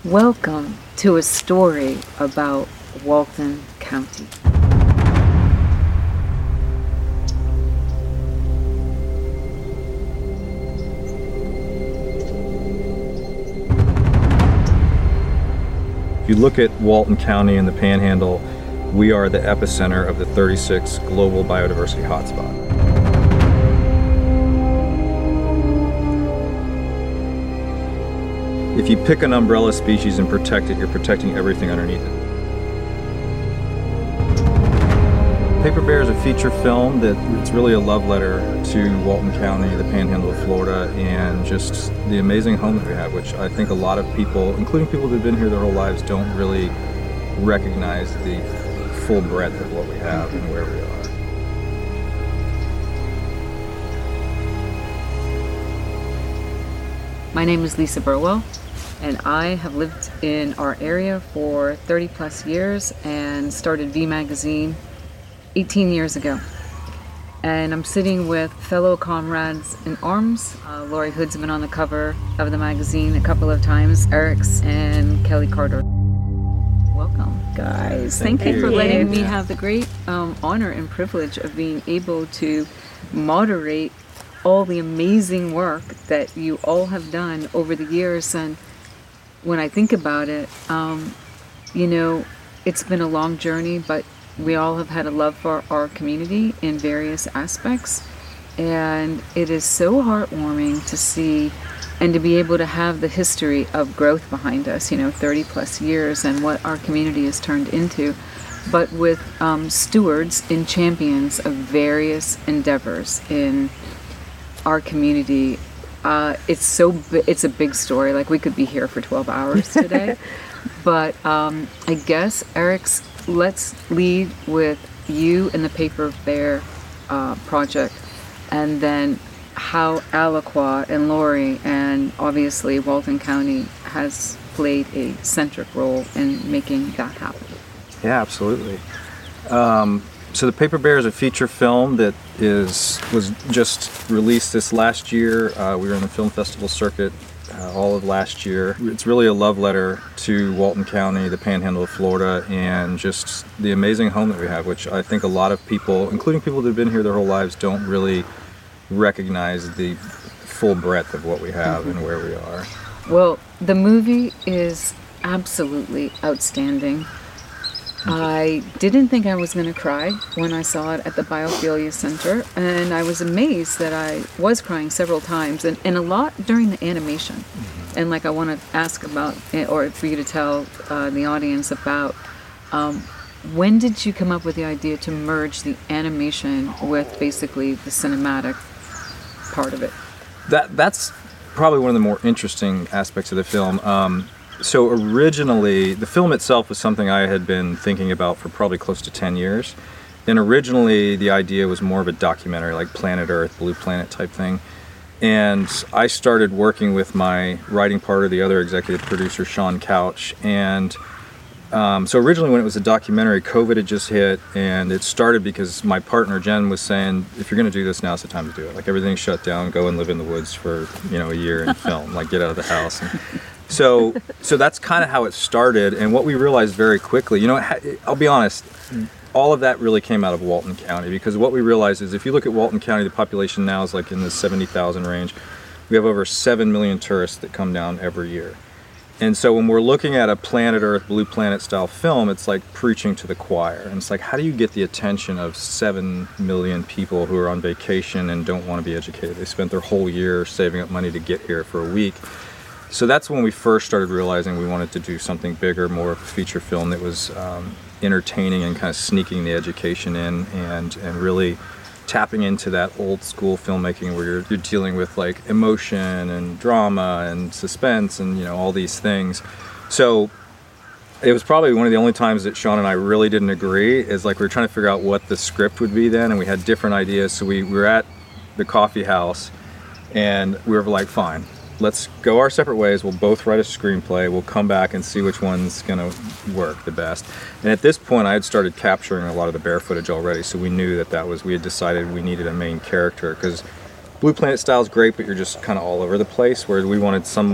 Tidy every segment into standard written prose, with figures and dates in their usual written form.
Welcome to a story about Walton County. If you look at Walton County and the Panhandle, we are the epicenter of the 36 global biodiversity hotspot. If you pick an umbrella species and protect it, you're protecting everything underneath it. Paper Bear is a feature film that it's really a love letter to Walton County, the Panhandle of Florida, and just the amazing home that we have, which I think a lot of people, including people that have been here their whole lives, don't really recognize the full breadth of what we have and where we are. My name is Lisa Burwell, and I have lived in our area for 30 plus years and started V Magazine 18 years ago. And I'm sitting with fellow comrades in arms. Lori Hood's been on the cover of the magazine a couple of times, Eric's and Kelly Carter. Welcome, guys. Thank you for letting me have the great honor and privilege of being able to moderate all the amazing work that you all have done over the years. And when I think about it, it's been a long journey, but we all have had a love for our community in various aspects. And it is so heartwarming to see and to be able to have the history of growth behind us, 30 plus years and what our community has turned into, but with stewards and champions of various endeavors in our community. It's a big story. Like, we could be here for 12 hours today. But I guess, let's lead with you and the Paper Bear project, and then how Aliqua and Lori and obviously Walton County has played a centric role in making that happen. Yeah, absolutely. So the Paper Bear is a feature film that was just released this last year. We were in the film festival circuit all of last year. It's really a love letter to Walton County, the Panhandle of Florida, and just the amazing home that we have, which I think a lot of people, including people that have been here their whole lives, don't really recognize the full breadth of what we have and where we are. Well, the movie is absolutely outstanding. I didn't think I was going to cry when I saw it at the Biophilia Center, and I was amazed that I was crying several times, and a lot during the animation. Mm-hmm. And I want to ask about, or for you to tell the audience about, when did you come up with the idea to merge the animation with basically the cinematic part of it? That's probably one of the more interesting aspects of the film. So originally, the film itself was something I had been thinking about for probably close to 10 years. And originally, the idea was more of a documentary, like Planet Earth, Blue Planet type thing. And I started working with my writing partner, the other executive producer, Sean Couch. And so originally, when it was a documentary, COVID had just hit, and it started because my partner, Jen, was saying, if you're going to do this, now's the time to do it. Like, everything's shut down, go and live in the woods for, a year and film, get out of the house. And so that's kind of how it started. And what we realized very quickly, I'll be honest, all of that really came out of Walton County, because what we realized is if you look at Walton County, the population now is in the 70,000 range. We have over 7 million tourists that come down every year. And so when we're looking at a Planet Earth, Blue Planet style film, it's like preaching to the choir. And it's like, how do you get the attention of 7 million people who are on vacation and don't want to be educated? They spent their whole year saving up money to get here for a week. So that's when we first started realizing we wanted to do something bigger, more of a feature film that was entertaining and kind of sneaking the education in and really tapping into that old school filmmaking where you're dealing with emotion and drama and suspense and all these things. So it was probably one of the only times that Sean and I really didn't agree, is we were trying to figure out what the script would be then, and we had different ideas. So we were at the coffee house and we were like, fine, let's go our separate ways. We'll both write a screenplay. We'll come back and see which one's going to work the best. And at this point, I had started capturing a lot of the bear footage already, so we knew we had decided we needed a main character, because Blue Planet style is great, but you're just kind of all over the place, where we wanted some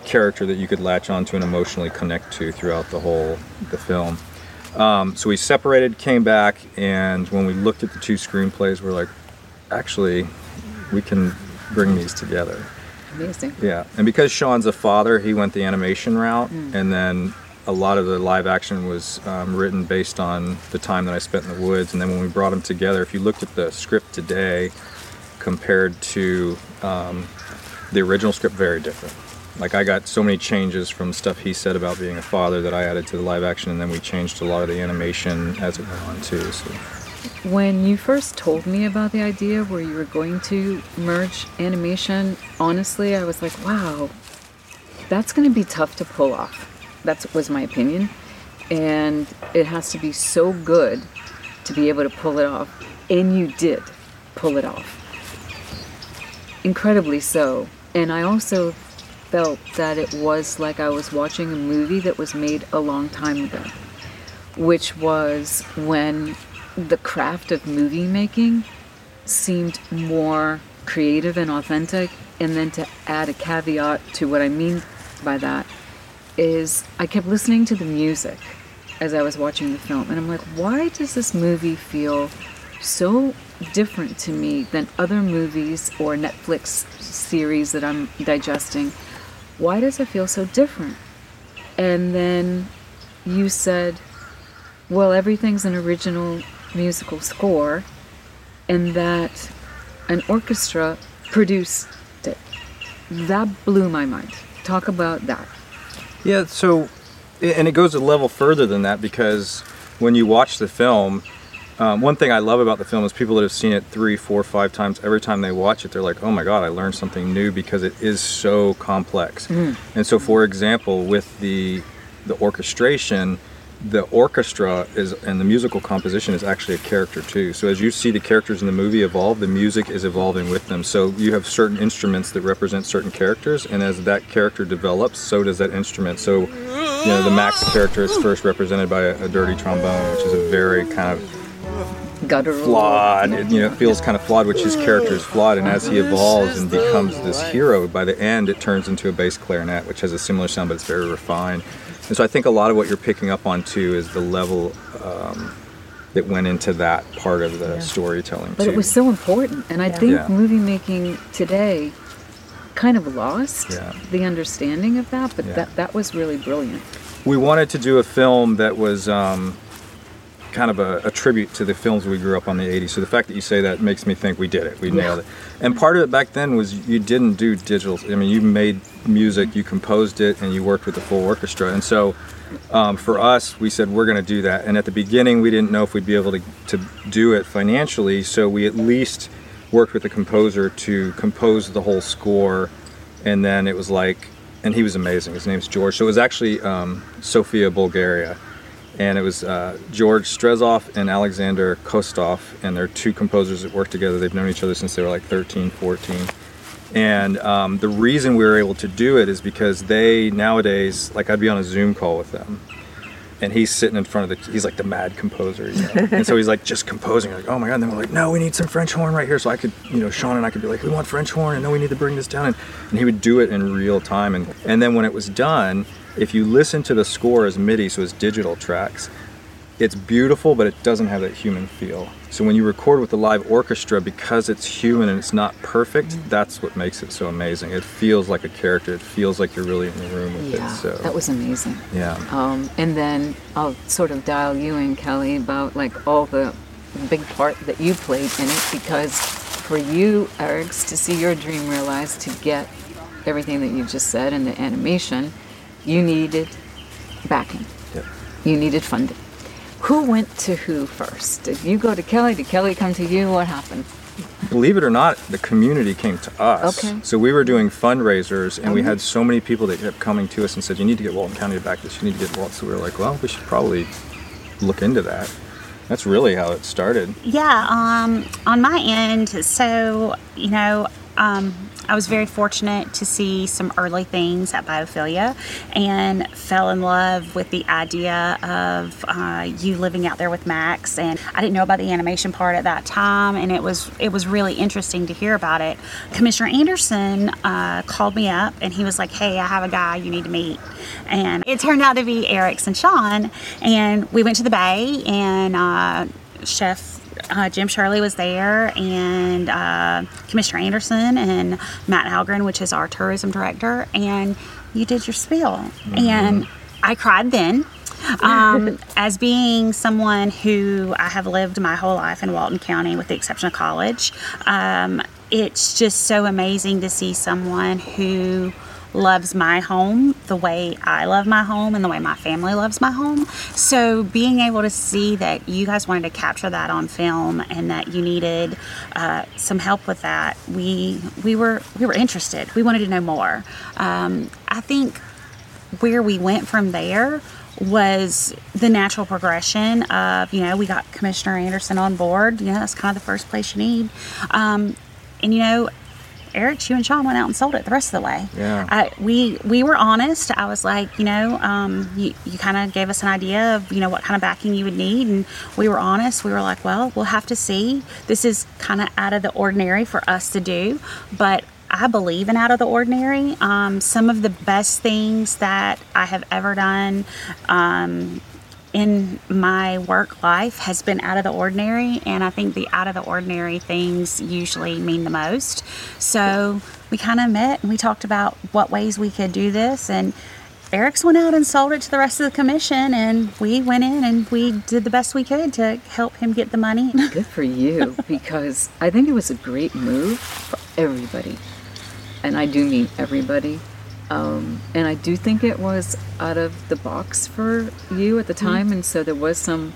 character that you could latch onto and emotionally connect to throughout the film. So we separated, came back, and when we looked at the two screenplays, we're like, actually, we can bring these together. Amazing. Yeah, and because Sean's a father, he went the animation route, and then a lot of the live action was written based on the time that I spent in the woods. And then when we brought them together, if you looked at the script today compared to the original script, very different. Like, I got so many changes from stuff he said about being a father that I added to the live action, and then we changed a lot of the animation as it went on too. So. When you first told me about the idea where you were going to merge animation, honestly, I was like, wow, that's going to be tough to pull off. That was my opinion. And it has to be so good to be able to pull it off. And you did pull it off. Incredibly so. And I also felt that it was like I was watching a movie that was made a long time ago, which was when the craft of movie making seemed more creative and authentic. And then to add a caveat to what I mean by that is I kept listening to the music as I was watching the film, and I'm like, why does this movie feel so different to me than other movies or Netflix series that I'm digesting? Why does it feel so different? And then you said, well, everything's an original musical score, and that an orchestra produced it. That blew my mind. Talk about that. Yeah, so, and it goes a level further than that, because when you watch the film, one thing I love about the film is people that have seen it 3, 4, 5 times, every time they watch it, they're like, oh my God, I learned something new, because it is so complex. And so, for example, with the orchestration, the orchestra and the musical composition is actually a character too. So as you see the characters in the movie evolve, the music is evolving with them. So you have certain instruments that represent certain characters, and as that character develops, so does that instrument. So, you know, the Max character is first represented by a dirty trombone, which is a very kind of guttural, flawed, it feels kind of flawed, which his character is flawed, and as he evolves and becomes this hero, by the end it turns into a bass clarinet, which has a similar sound, but it's very refined. And so I think a lot of what you're picking up on too is the level that went into that part of the storytelling but too. it was so important, and I think movie making today kind of lost the understanding of that, but that was really brilliant. We wanted to do a film that was kind of a tribute to the films we grew up on in the 80s. So the fact that you say that makes me think we did it. We nailed it. And part of it back then was you didn't do digital. I mean, you made music, you composed it, and you worked with the full orchestra. And so for us, we said we're going to do that. And at the beginning, we didn't know if we'd be able to do it financially. So we at least worked with the composer to compose the whole score. And then it was like, and he was amazing. His name's George. So it was actually Sofia, Bulgaria. And it was George Strezov and Alexander Kostov, and they're two composers that work together. They've known each other since they were like 13, 14. And the reason we were able to do it is because they nowadays, like, I'd be on a Zoom call with them, and he's sitting in front of he's like the mad composer, you know? And so he's like just composing, like, oh my God, and then we're like, no, we need some French horn right here. So I could, Sean and I could be like, we want French horn, and no, we need to bring this down. And he would do it in real time. And then when it was done, if you listen to the score as MIDI, so as digital tracks, it's beautiful, but it doesn't have that human feel. So when you record with the live orchestra, because it's human and it's not perfect, that's what makes it so amazing. It feels like a character. It feels like you're really in the room with it. So that was amazing. Yeah. And then I'll sort of dial you in, Kelly, about like all the big part that you played in it, because for you, Eriks, to see your dream realized, to get everything that you just said in the animation, you needed backing. Yep. You needed funding. Who went to who first? Did you go to Kelly? Did Kelly come to you? What happened? Believe it or not, the community came to us. Okay. So we were doing fundraisers, and we had so many people that kept coming to us and said, you need to get Walton County to back this, you need to get Walton. So we were like, well, we should probably look into that. That's really how it started. Yeah, on my end, so, I was very fortunate to see some early things at Biophilia and fell in love with the idea of you living out there with Max. And I didn't know about the animation part at that time, and it was really interesting to hear about it. Commissioner Anderson called me up and he was like, hey, I have a guy you need to meet. And it turned out to be Eric's and Sean, and we went to the Bay, and Chef Jim Shirley was there, and Commissioner Anderson and Matt Halgren, which is our tourism director, and you did your spiel. And I cried then. As being someone who I have lived my whole life in Walton County with the exception of college, it's just so amazing to see someone who loves my home the way I love my home and the way my family loves my home. So being able to see that you guys wanted to capture that on film and that you needed some help with that, we were interested. We wanted to know more. I think where we went from there was the natural progression of, we got Commissioner Anderson on board. That's kind of the first place you need. And Eric, you and Sean went out and sold it the rest of the way. Yeah. We were honest. I was like, you kind of gave us an idea of, what kind of backing you would need. And we were honest. We were like, well, we'll have to see. This is kind of out of the ordinary for us to do. But I believe in out of the ordinary. Some of the best things that I have ever done in my work life has been out of the ordinary, and I think the out of the ordinary things usually mean the most. So we kind of met and we talked about what ways we could do this, and Eric's went out and sold it to the rest of the commission, and we went in and we did the best we could to help him get the money. Good for you, because I think it was a great move for everybody, and I do mean everybody. And I do think it was out of the box for you at the time, and so there were some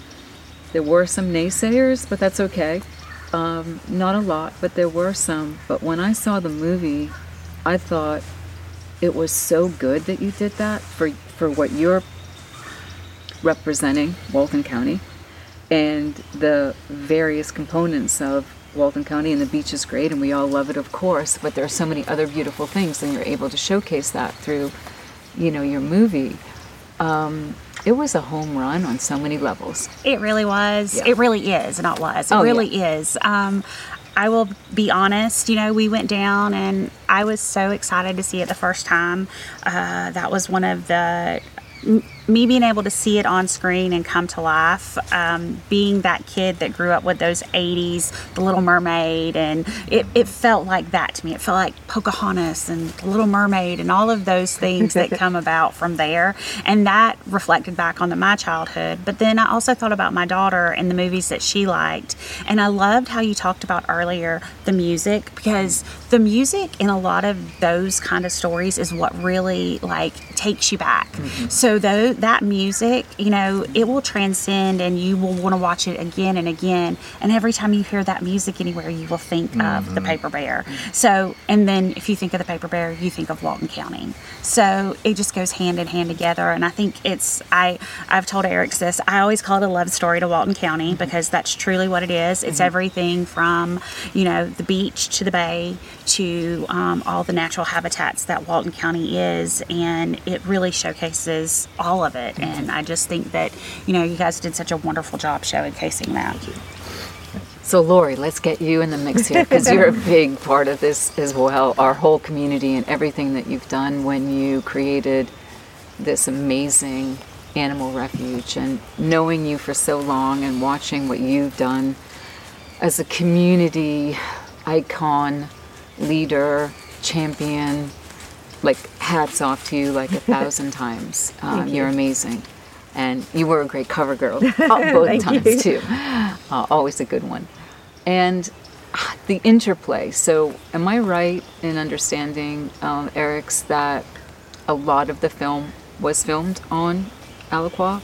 naysayers, but that's okay. Not a lot, but there were some. But when I saw the movie, I thought it was so good that you did that for what you're representing, Walton County, and the various components of Walton County, and the beach is great and we all love it, of course, but there are so many other beautiful things, and you're able to showcase that through your movie. It was a home run on so many levels. It really was. Yeah. It really is, not was. It really is. I will be honest, we went down and I was so excited to see it the first time. That was one of the me being able to see it on screen and come to life, being that kid that grew up with those 80s, The Little Mermaid, and it felt like that to me. It felt like Pocahontas and The Little Mermaid and all of those things that come about from there. And that reflected back on my childhood. But then I also thought about my daughter and the movies that she liked. And I loved how you talked about earlier the music, because the music in a lot of those kind of stories is what really takes you back. Mm-hmm. So that music, it will transcend, and you will want to watch it again and again. And every time you hear that music anywhere, you will think of the Paper Bear. So, and then if you think of the Paper Bear, you think of Walton County. So it just goes hand in hand together. And I think I've told Eric this, I always call it a love story to Walton County, because that's truly what it is. It's everything from, the beach to the bay to all the natural habitats that Walton County is. And it really showcases all of it. And I just think that, you guys did such a wonderful job showcasing that. So Lori, let's get you in the mix here, because you're a big part of this as well, our whole community and everything that you've done when you created this amazing animal refuge. And knowing you for so long and watching what you've done as a community icon, leader, champion, hats off to you 1,000 times. You're amazing. And you were a great cover girl both times too. Always a good one. And the interplay. So am I right in understanding, Eric's, that a lot of the film was filmed on Alaqua?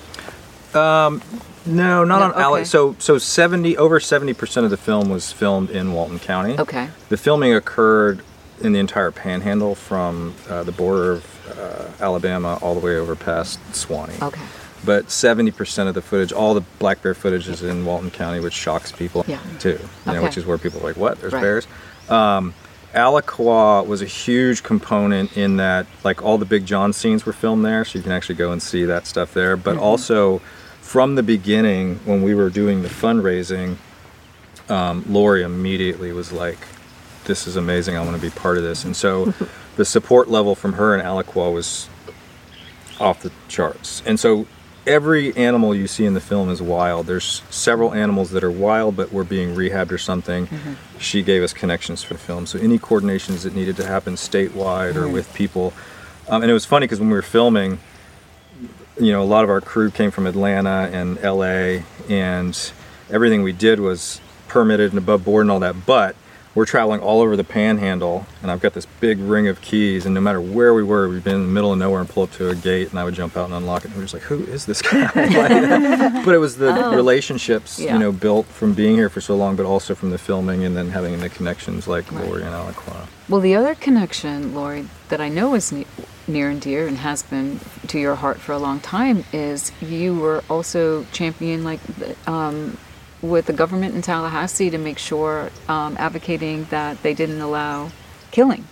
No, not on okay. So over 70% of the film was filmed in Walton County. Okay. The filming occurred in the entire Panhandle from the border of Alabama all the way over past Swanee. Okay. But 70% of the footage, all the black bear footage, is in Walton County, which shocks people too. Okay. Which is where people are like, "What? There's Right. bears." Alaqua was a huge component in that, like all the Big John scenes were filmed there, so you can actually go and see that stuff there. But also, from the beginning, when we were doing the fundraising, Lori immediately was like, this is amazing, I want to be part of this. And so the support level from her and Alaqua was off the charts. And so every animal you see in the film is wild. There's several animals that are wild but were being rehabbed or something. She gave us connections for the film. So any coordinations that needed to happen statewide or with people. And it was funny because when we were filming, you know, a lot of our crew came from Atlanta and LA, and everything we did was permitted and above board and all that. But we're traveling all over the Panhandle, and I've got this big ring of keys, and no matter where we were, we'd been in the middle of nowhere and pull up to a gate, and I would jump out and unlock it, and we were just like, who is this guy? But it was the relationships, you know, built from being here for so long, but also from the filming and then having the connections like Lori and Alaqua. Well, the other connection, Lori, that I know is near and dear and has been to your heart for a long time is you were also champion, like, with the government in Tallahassee to make sure, advocating that they didn't allow killing.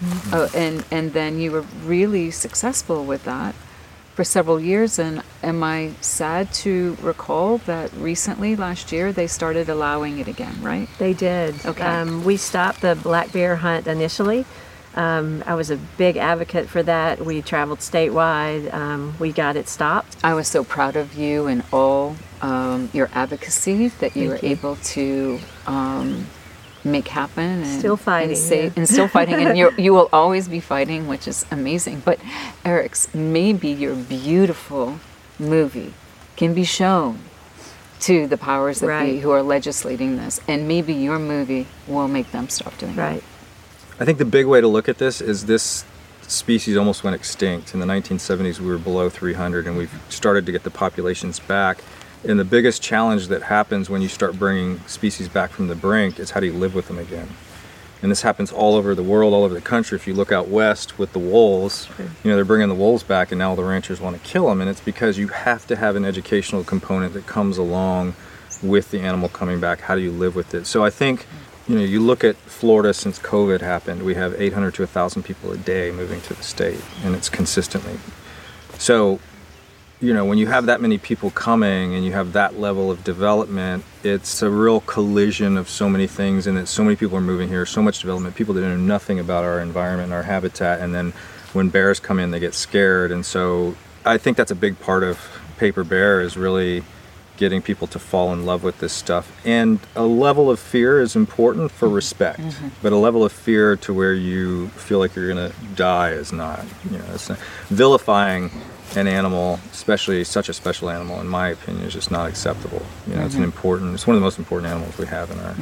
And then you were really successful with that for several years. And am I sad to recall that recently, last year, they started allowing it again, right? They did. Okay. We stopped the black bear hunt initially. I was a big advocate for that. We traveled statewide. We got it stopped. I was so proud of you and all your advocacy that you were able to make happen. And, Still fighting. And still fighting. And you will always be fighting, which is amazing. But Eric's, maybe your beautiful movie can be shown to the powers that be who are legislating this. And maybe your movie will make them stop doing it. Right. I think the big way to look at this is this species almost went extinct. In the 1970s, we were below 300, and we've started to get the populations back. And the biggest challenge that happens when you start bringing species back from the brink is how do you live with them again? And this happens all over the world, all over the country. If you look out west with the wolves, you know, they're bringing the wolves back, and now the ranchers want to kill them. And it's because you have to have an educational component that comes along with the animal coming back. How do you live with it? So I think, you know, you look at Florida since COVID happened, we have 800 to 1,000 people a day moving to the state, and it's consistently. So, you know, when you have that many people coming and you have that level of development, it's a real collision of so many things, and that so many people are moving here, so much development, people that know nothing about our environment and our habitat, and then when bears come in, they get scared. And so I think that's a big part of Paper Bear, is really getting people to fall in love with this stuff. And a level of fear is important for respect, but a level of fear to where you feel like you're going to die is not. You know, it's not, vilifying an animal, especially such a special animal, in my opinion, is just not acceptable. You know, it's one of the most important animals we have in our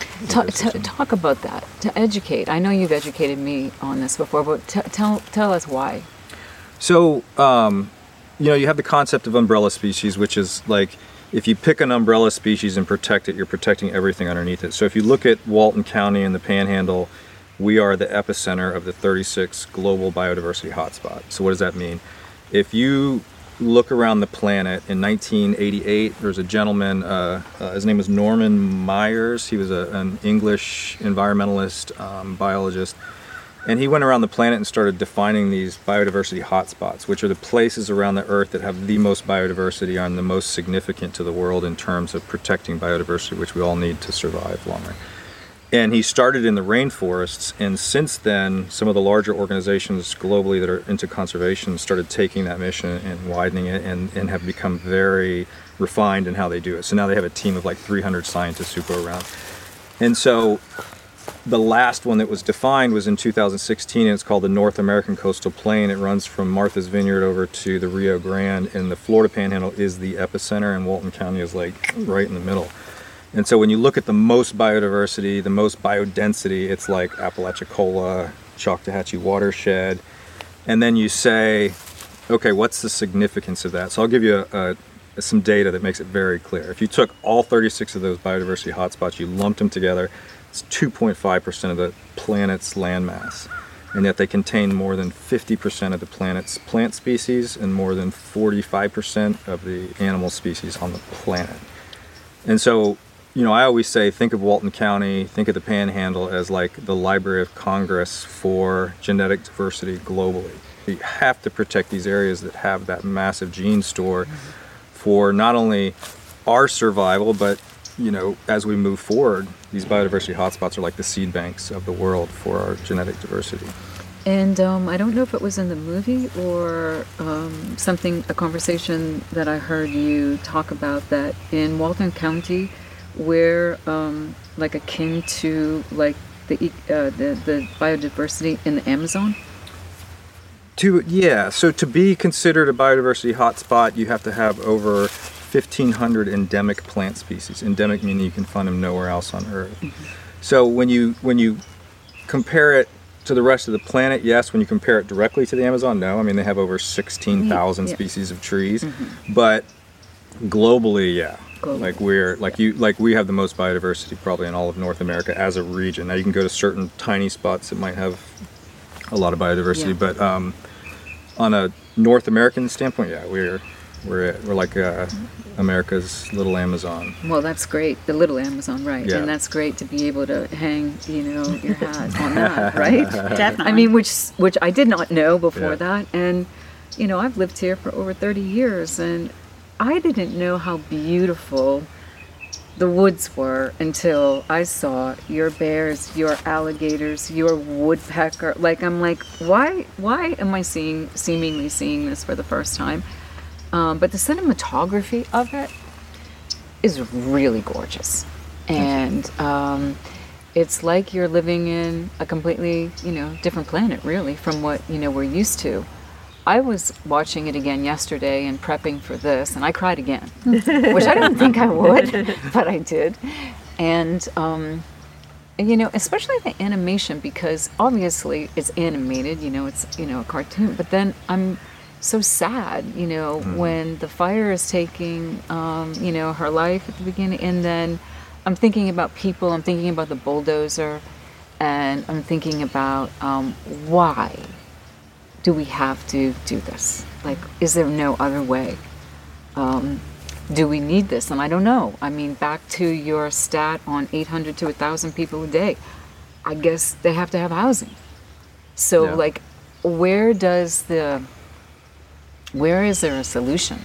Talk about that, to educate. I know you've educated me on this before, but tell us why. So, you know, you have the concept of umbrella species, which is like, if you pick an umbrella species and protect it, you're protecting everything underneath it. So if you look at Walton County and the Panhandle, we are the epicenter of the 36 global biodiversity hotspots. So what does that mean? If you look around the planet, in 1988, there was a gentleman, his name was Norman Myers. He was an English environmentalist, biologist. And he went around the planet and started defining these biodiversity hotspots, which are the places around the Earth that have the most biodiversity and the most significant to the world in terms of protecting biodiversity, which we all need to survive longer. And he started in the rainforests, and since then, some of the larger organizations globally that are into conservation started taking that mission and widening it, and have become very refined in how they do it. So now they have a team of like 300 scientists who go around. And so the last one that was defined was in 2016, and it's called the North American Coastal Plain. It runs from Martha's Vineyard over to the Rio Grande, and the Florida Panhandle is the epicenter, and Walton County is like right in the middle. And so when you look at the most biodiversity, the most biodensity, it's like Apalachicola, Choctawhatchee watershed. And then you say, okay, what's the significance of that? So I'll give you some data that makes it very clear. If you took all 36 of those biodiversity hotspots, you lumped them together, it's 2.5% of the planet's landmass. And yet they contain more than 50% of the planet's plant species and more than 45% of the animal species on the planet. And so I always say, think of Walton County, think of the Panhandle as like the Library of Congress for genetic diversity globally. You have to protect these areas that have that massive gene store for not only our survival, but as we move forward, these biodiversity hotspots are like the seed banks of the world for our genetic diversity. And I don't know if it was in the movie or a conversation that I heard you talk about, that in Walton County, we're like akin to like the biodiversity in the Amazon. So to be considered a biodiversity hotspot, you have to have over 1,500 endemic plant species. Endemic meaning you can find them nowhere else on Earth. So when you compare it to the rest of the planet, yes. When you compare it directly to the Amazon, no. I mean, they have over 16,000 species of trees, but globally, yeah. Like we have the most biodiversity probably in all of North America as a region. Now you can go to certain tiny spots that might have a lot of biodiversity, but on a North American standpoint, yeah, we're like America's little Amazon. Well, that's great, the little Amazon, right? Yeah. And that's great to be able to hang, your hat on that, right? Definitely. I mean, which I did not know before that, and I've lived here for over 30 years, and I didn't know how beautiful the woods were until I saw your bears, your alligators, your woodpecker. Like, I'm like, why am I seemingly seeing this for the first time? But the cinematography of it is really gorgeous. And it's like you're living in a completely, different planet, really, from what, we're used to. I was watching it again yesterday and prepping for this, and I cried again, which I didn't think I would, but I did. And, especially the animation, because obviously it's animated, it's, a cartoon, but then I'm so sad, when the fire is taking, her life at the beginning, and then I'm thinking about people, I'm thinking about the bulldozer, and I'm thinking about why do we have to do this? Like, is there no other way? Do we need this? And I don't know. I mean, back to your stat on 800 to 1,000 people a day, I guess they have to have housing. So, where is there a solution?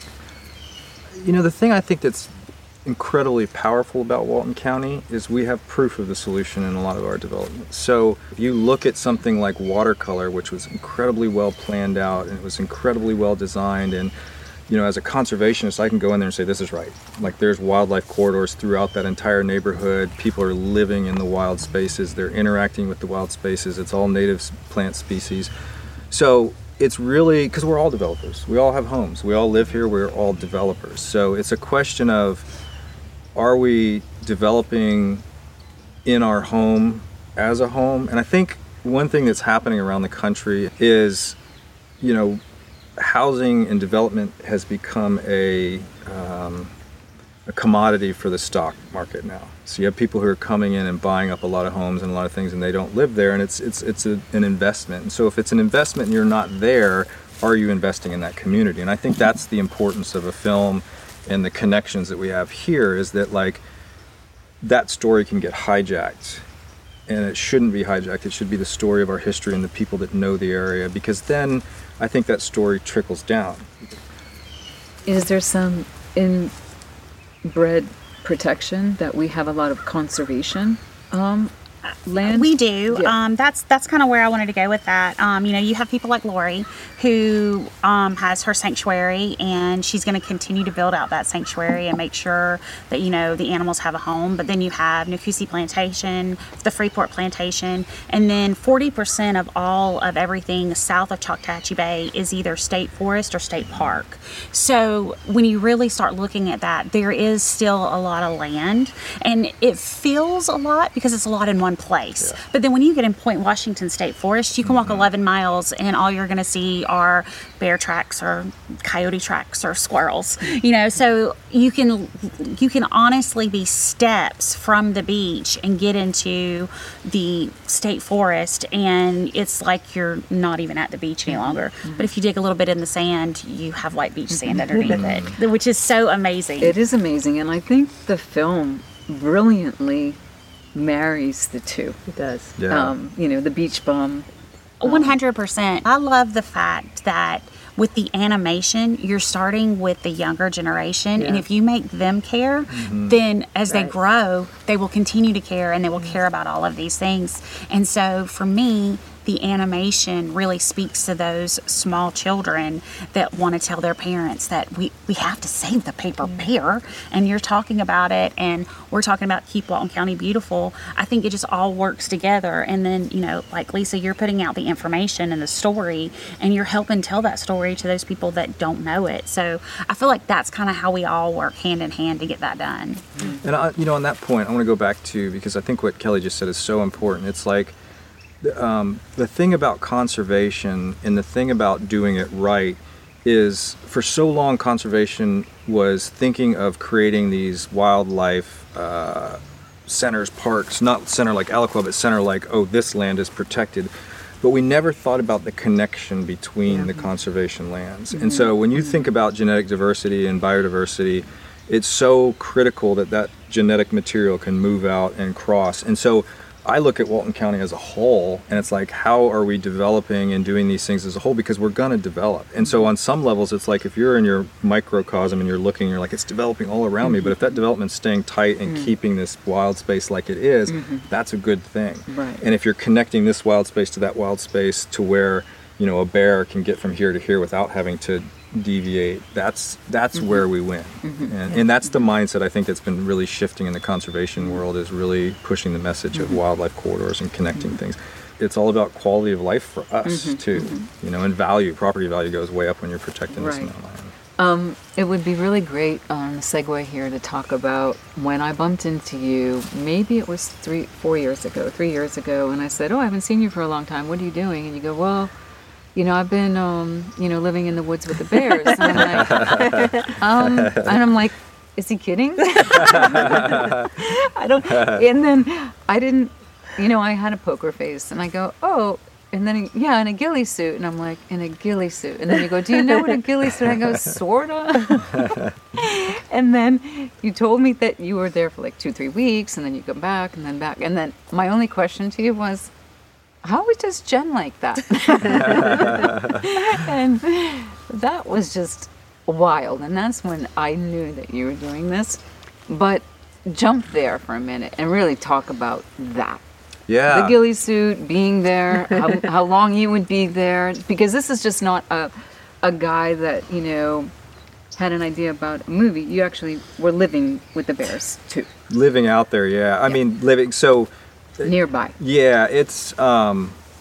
The thing I think that's incredibly powerful about Walton County is we have proof of the solution in a lot of our development. So if you look at something like Watercolor, which was incredibly well planned out and it was incredibly well designed, and as a conservationist, I can go in there and say this is right. Like, there's wildlife corridors throughout that entire neighborhood. People are living in the wild spaces, they're interacting with the wild spaces, it's all native plant species. So it's really, because we're all developers, we all have homes, we all live here, we're all developers. So it's a question of, are we developing in our home as a home? And I think one thing that's happening around the country is, housing and development has become a commodity for the stock market now. So you have people who are coming in and buying up a lot of homes and a lot of things, and they don't live there, and it's an investment. And so if it's an investment and you're not there, are you investing in that community? And I think that's the importance of a film and the connections that we have here, is that that story can get hijacked, and it shouldn't be hijacked. It should be the story of our history and the people that know the area, because then I think that story trickles down. Is there some inbred protection that we have a lot of conservation land? We do. Yeah. That's kind of where I wanted to go with that. You have people like Lori who has her sanctuary, and she's going to continue to build out that sanctuary and make sure that the animals have a home. But then you have Nakusi Plantation, the Freeport Plantation, and then 40% of all of everything south of Choctawhatchee Bay is either state forest or state park. So when you really start looking at that, there is still a lot of land, and it feels a lot because it's a lot in one place. Yeah. But then when you get in Point Washington State Forest, you can walk 11 miles and all you're going to see are bear tracks or coyote tracks or squirrels. So you can honestly be steps from the beach and get into the state forest, and it's like you're not even at the beach any longer. But if you dig a little bit in the sand, you have white beach sand underneath it, which is so amazing. It is amazing, and I think the film brilliantly marries the two. It does. Yeah. The beach bum. 100%. I love the fact that with the animation, you're starting with the younger generation, and Yeah. if you make them care, then as they Right. grow, they will continue to care, and they will care about all of these things. And so for me, the animation really speaks to those small children that want to tell their parents that we have to save the paper bear. And you're talking about it, and we're talking about Keep Walton County Beautiful. I think it just all works together. And then, like Lisa, you're putting out the information and the story, and you're helping tell that story to those people that don't know it. So I feel like that's kind of how we all work hand in hand to get that done. And on that point, I want to go back to, because I think what Kelly just said is so important. It's like the thing about conservation and the thing about doing it right is, for so long, conservation was thinking of creating these wildlife centers, parks, not center like Alaqua, but center like, oh, this land is protected. But we never thought about the connection between the conservation lands. And so when you think about genetic diversity and biodiversity, it's so critical that genetic material can move out and cross. And so I look at Walton County as a whole, and it's like, how are we developing and doing these things as a whole? Because we're going to develop. And so on some levels, it's like, if you're in your microcosm and you're looking, you're like, it's developing all around me. But if that development's staying tight and keeping this wild space like it is, that's a good thing. Right. And if you're connecting this wild space to that wild space to where, a bear can get from here to here without having to deviate, that's where we win. And that's the mindset, I think, that's been really shifting in the conservation world, is really pushing the message of wildlife corridors and connecting things. It's all about quality of life for us too, and value. Property value goes way up when you're protecting this Right. amount of land. It would be really great on the segue here to talk about when I bumped into you. Maybe it was 3 years ago, and I said, "Oh, I haven't seen you for a long time. What are you doing?" And you go, "Well, I've been, living in the woods with the bears." And I'm like, is he kidding? And then I didn't, I had a poker face, and I go, "Oh," and then, in a ghillie suit. And I'm like, in a ghillie suit. And then you go, "Do you know what a ghillie suit?" I go, "Sorta." And then you told me that you were there for like 2-3 weeks, and then you come back, and then back. And then my only question to you was, how does Jen like that? And that was just wild. And that's when I knew that you were doing this. But jump there for a minute and really talk about that. Yeah. The ghillie suit, being there, how long you would be there. Because this is just not a guy that, had an idea about a movie. You actually were living with the bears too. Living out there, yeah. I mean, living, so... Nearby. Yeah, it's a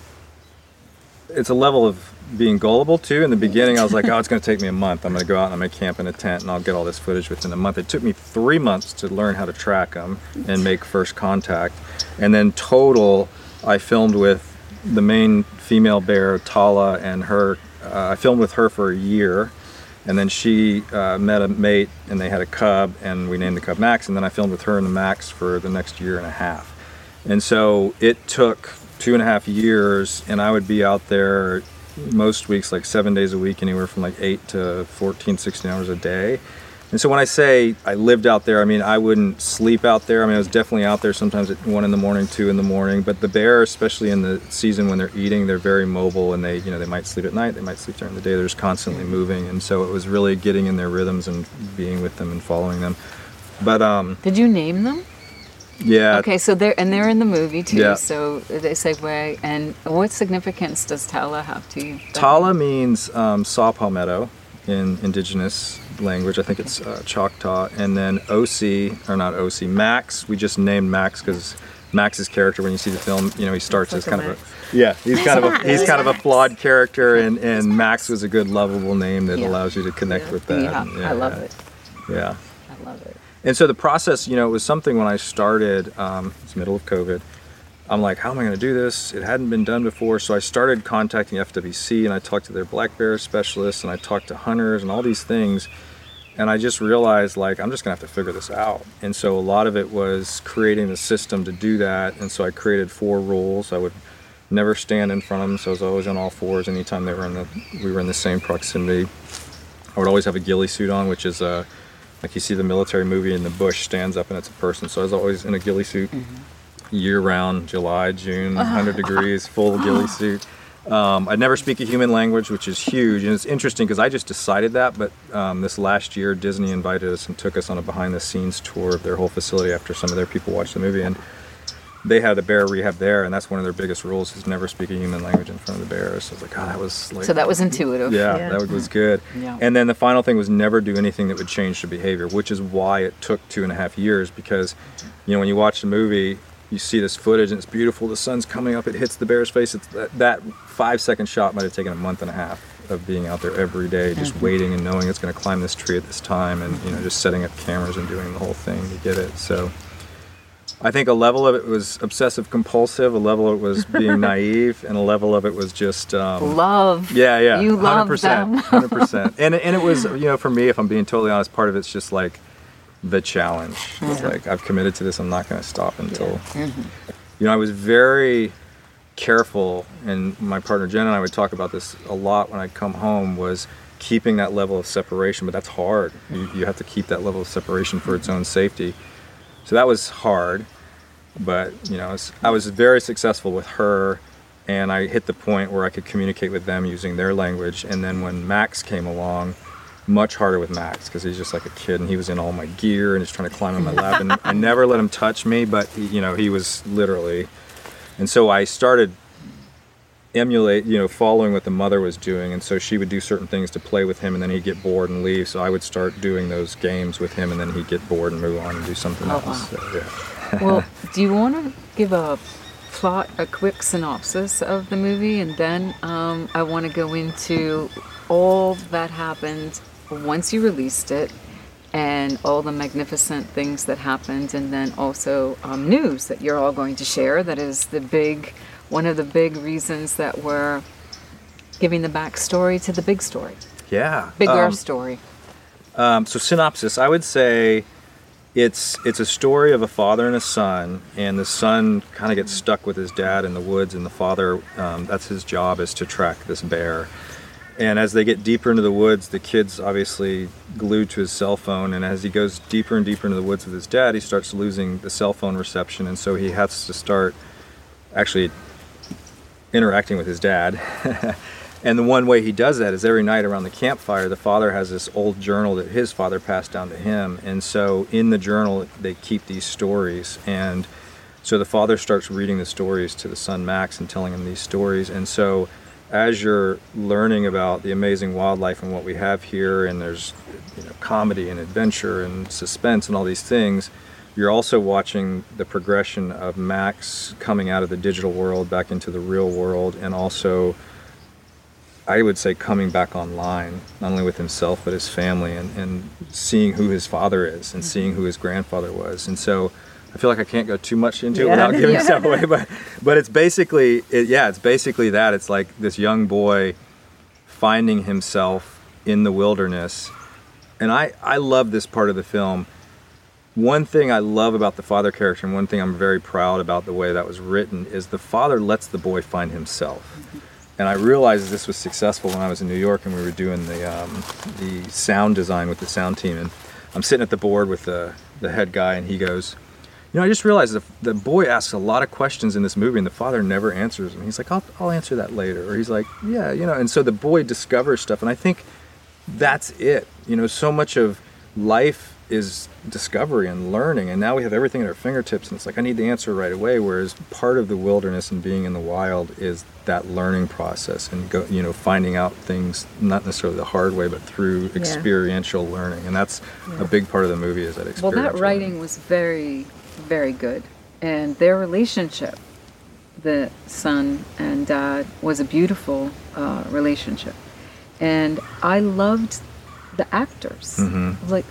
level of being gullible too. In the beginning, I was like, "Oh, it's going to take me a month. I'm going to go out and I'm going to camp in a tent, and I'll get all this footage within a month." It took me 3 months to learn how to track them and make first contact, and then total, I filmed with the main female bear, Tala, and her. I filmed with her for a year, and then she met a mate, and they had a cub, and we named the cub Max. And then I filmed with her and the Max for the next year and a half. And so it took 2.5 years, and I would be out there most weeks, like 7 days a week, anywhere from like 8 to 14, 16 hours a day. And so when I say I lived out there, I mean, I wouldn't sleep out there. I mean, I was definitely out there sometimes at 1 in the morning, 2 in the morning. But the bear, especially in the season when they're eating, they're very mobile, and they might sleep at night, they might sleep during the day. They're just constantly moving. And so it was really getting in their rhythms and being with them and following them. But Did you name them? yeah. Okay, so they're in the movie too. Yeah. So they segue. And what significance does Tala have to you? Tala means saw palmetto in indigenous language. I think it's Choctaw. And then Max, we just named Max because Max's character, when you see the film, he starts as kind of a he's kind of a flawed character, and Max was a good lovable name that allows you to connect with that. Yeah, I love it. Yeah. I love it. And so the process, it was something when I started, it's middle of COVID, I'm like, how am I going to do this? It hadn't been done before. So I started contacting FWC, and I talked to their black bear specialists, and I talked to hunters and all these things. And I just realized, like, I'm just going to have to figure this out. And so a lot of it was creating the system to do that. And so I created 4 rules. I would never stand in front of them, so I was always on all fours anytime we were in the same proximity. I would always have a ghillie suit on, which is Like you see the military movie and the bush stands up and it's a person. So I was always in a ghillie suit year round, July, June, 100 degrees, full ghillie suit. I never speak a human language, which is huge. And it's interesting because I just decided that, but this last year Disney invited us and took us on a behind the scenes tour of their whole facility after some of their people watched the movie. And they had a bear rehab there, and that's one of their biggest rules is never speak a human language in front of the bears. So I was like, oh, that was like... So that was intuitive. Yeah, that was good. Yeah. And then the final thing was never do anything that would change the behavior, which is why it took 2.5 years, because, when you watch the movie, you see this footage and it's beautiful, the sun's coming up, it hits the bear's face. It's that 5-second shot might have taken a month and a half of being out there every day, just waiting and knowing it's going to climb this tree at this time, and just setting up cameras and doing the whole thing to get it. So I think a level of it was obsessive compulsive, a level of it was being naive, and a level of it was just love. Yeah, You love 100%, them. 100%. And it was, for me, if I'm being totally honest, part of it's just like the challenge. It's like I've committed to this. I'm not going to stop until. I was very careful, and my partner Jen and I would talk about this a lot when I'd come home, was keeping that level of separation. But that's hard. You have to keep that level of separation for its own safety. So that was hard, but I was very successful with her, and I hit the point where I could communicate with them using their language. And then when Max came along, much harder with Max because he's just like a kid, and he was in all my gear and just trying to climb on my lap, and I never let him touch me, but he was literally. And so I started following what the mother was doing, and so she would do certain things to play with him, and then he'd get bored and leave. So I would start doing those games with him, and then he'd get bored and move on and do something else. Wow. So, yeah. Well, do you want to give a quick synopsis of the movie, and then I want to go into all that happened once you released it, and all the magnificent things that happened, and then also news that you're all going to share. That is one of the big reasons that we're giving the backstory to the big story. Yeah. Bigger story. So synopsis, I would say it's a story of a father and a son, and the son kind of gets stuck with his dad in the woods, and the father, that's his job, is to track this bear. And as they get deeper into the woods, the kid's obviously glued to his cell phone, and as he goes deeper and deeper into the woods with his dad, he starts losing the cell phone reception, and so he has to start actually interacting with his dad. And the one way he does that is every night around the campfire, the father has this old journal that his father passed down to him, and so in the journal they keep these stories, and so the father starts reading the stories to the son Max and telling him these stories. And so as you're learning about the amazing wildlife and what we have here, and there's comedy and adventure and suspense and all these things, you're also watching the progression of Max coming out of the digital world back into the real world, and also, I would say, coming back online, not only with himself but his family, and seeing who his father is and seeing who his grandfather was. And so I feel like I can't go too much into it without giving stuff away, but it's basically that. It's like this young boy finding himself in the wilderness. And I love this part of the film. One thing I love about the father character, and one thing I'm very proud about the way that was written, is the father lets the boy find himself. And I realized this was successful when I was in New York and we were doing the sound design with the sound team. And I'm sitting at the board with the head guy, and he goes, I just realized the boy asks a lot of questions in this movie, and the father never answers them. He's like, I'll answer that later. Or he's like, yeah, and so the boy discovers stuff. And I think that's it. So much of life is discovery and learning, and now we have everything at our fingertips, and it's like I need the answer right away, whereas part of the wilderness and being in the wild is that learning process, and finding out things not necessarily the hard way but through experiential learning. And that's a big part of the movie, is that experiential. Well, that writing was very, very good, and their relationship, the son and dad, was a beautiful relationship, and I loved the actors. Like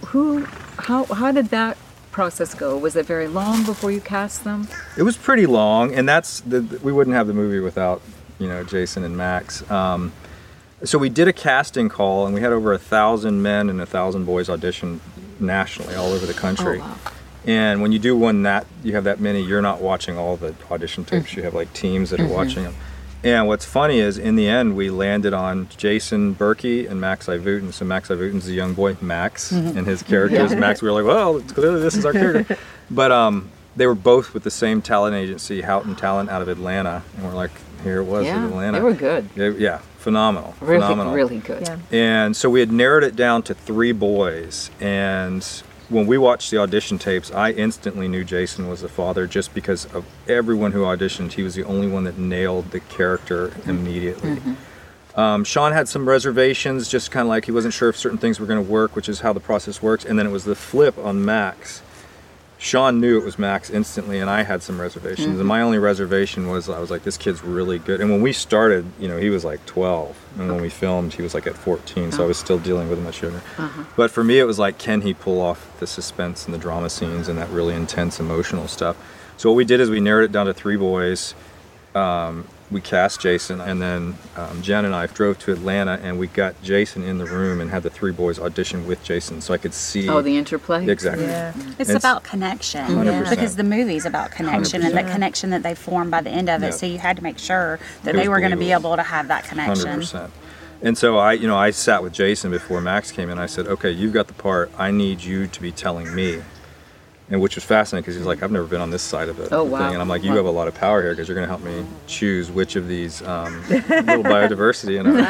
how did that process go? Was it very long before you cast them? It was pretty long, and we wouldn't have the movie without Jason and Max. So we did a casting call, and we had over 1,000 men and 1,000 boys audition nationally, all over the country. Oh, wow. And when you do one that you have that many, you're not watching all the audition tapes. You have like teams that are watching them. And what's funny is, in the end, we landed on Jason Berkey and Max Ivutin. So Max Ivutin's the young boy, Max, and his character is Max. We were like, well, clearly this is our character. But they were both with the same talent agency, Houghton Talent, out of Atlanta. And we're like, here it was in Atlanta. They were good. Yeah, phenomenal. Really, phenomenal. really good. Yeah. And so we had narrowed it down to 3 boys. And when we watched the audition tapes, I instantly knew Jason was the father just because of everyone who auditioned. He was the only one that nailed the character immediately. Sean had some reservations, just kind of like he wasn't sure if certain things were going to work, which is how the process works. And then it was the flip on Max. Sean knew it was Max instantly, and I had some reservations. And my only reservation was, I was like, this kid's really good. And when we started, he was like 12. And when we filmed, he was like at 14. So I was still dealing with him much younger. But for me, it was like, can he pull off the suspense and the drama scenes and that really intense emotional stuff? So what we did is we narrowed it down to 3 boys. We cast Jason, and then Jen and I drove to Atlanta, and we got Jason in the room and had the 3 boys audition with Jason, so I could see. Oh, the interplay. Exactly. Yeah. It's about connection 100%. because the movie's about connection and the 100%. connection that they formed by the end of it. Yep. So you had to make sure that It they was were going to be believable. able to have that connection. 100%. And so I sat with Jason before Max came in. I said, okay, you've got the part. I need you to be telling me. And which was fascinating because he's like, I've never been on this side of it. Oh, wow. And I'm like, you Wow. have a lot of power here because you're going to help me choose which of these little biodiversity,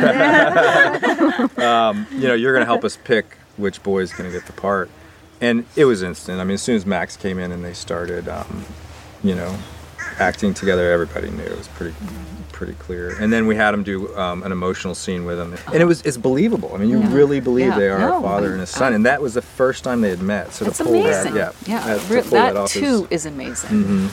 you're going to help us pick which boy is going to get the part. And it was instant. I mean, as soon as Max came in and they started, acting together, everybody knew it was pretty clear. And then we had him do an emotional scene with him, and it's believable. I mean, you really believe they are a father and a son, and that was the first time they had met. So That's to pull amazing. that, to pull that off too is amazing.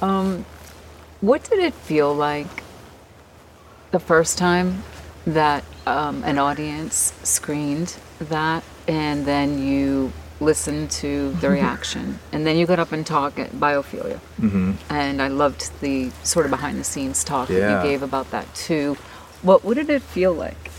What did it feel like the first time that an audience screened that, and then you listened to the reaction, and then you got up and talked at Biophilia, and I loved the sort of behind the scenes talk that you gave about that too. What did it feel like?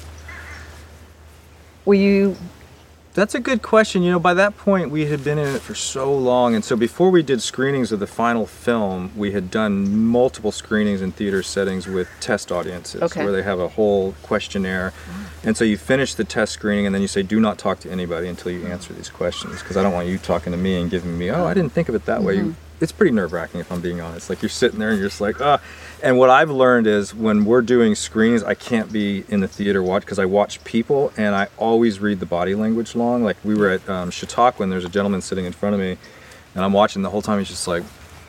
Were you? That's a good question. By that point, we had been in it for so long. And so before we did screenings of the final film, we had done multiple screenings in theater settings with test audiences where they have a whole questionnaire. And so you finish the test screening and then you say, do not talk to anybody until you answer these questions, because I don't want you talking to me and giving me, I didn't think of it that way. It's pretty nerve-wracking, if I'm being honest. Like, you're sitting there and you're just like, And what I've learned is when we're doing screenings, I can't be in the theater because I watch people, and I always read the body language long. Like, we were at Chautauqua, and there's a gentleman sitting in front of me, and I'm watching the whole time. He's just like,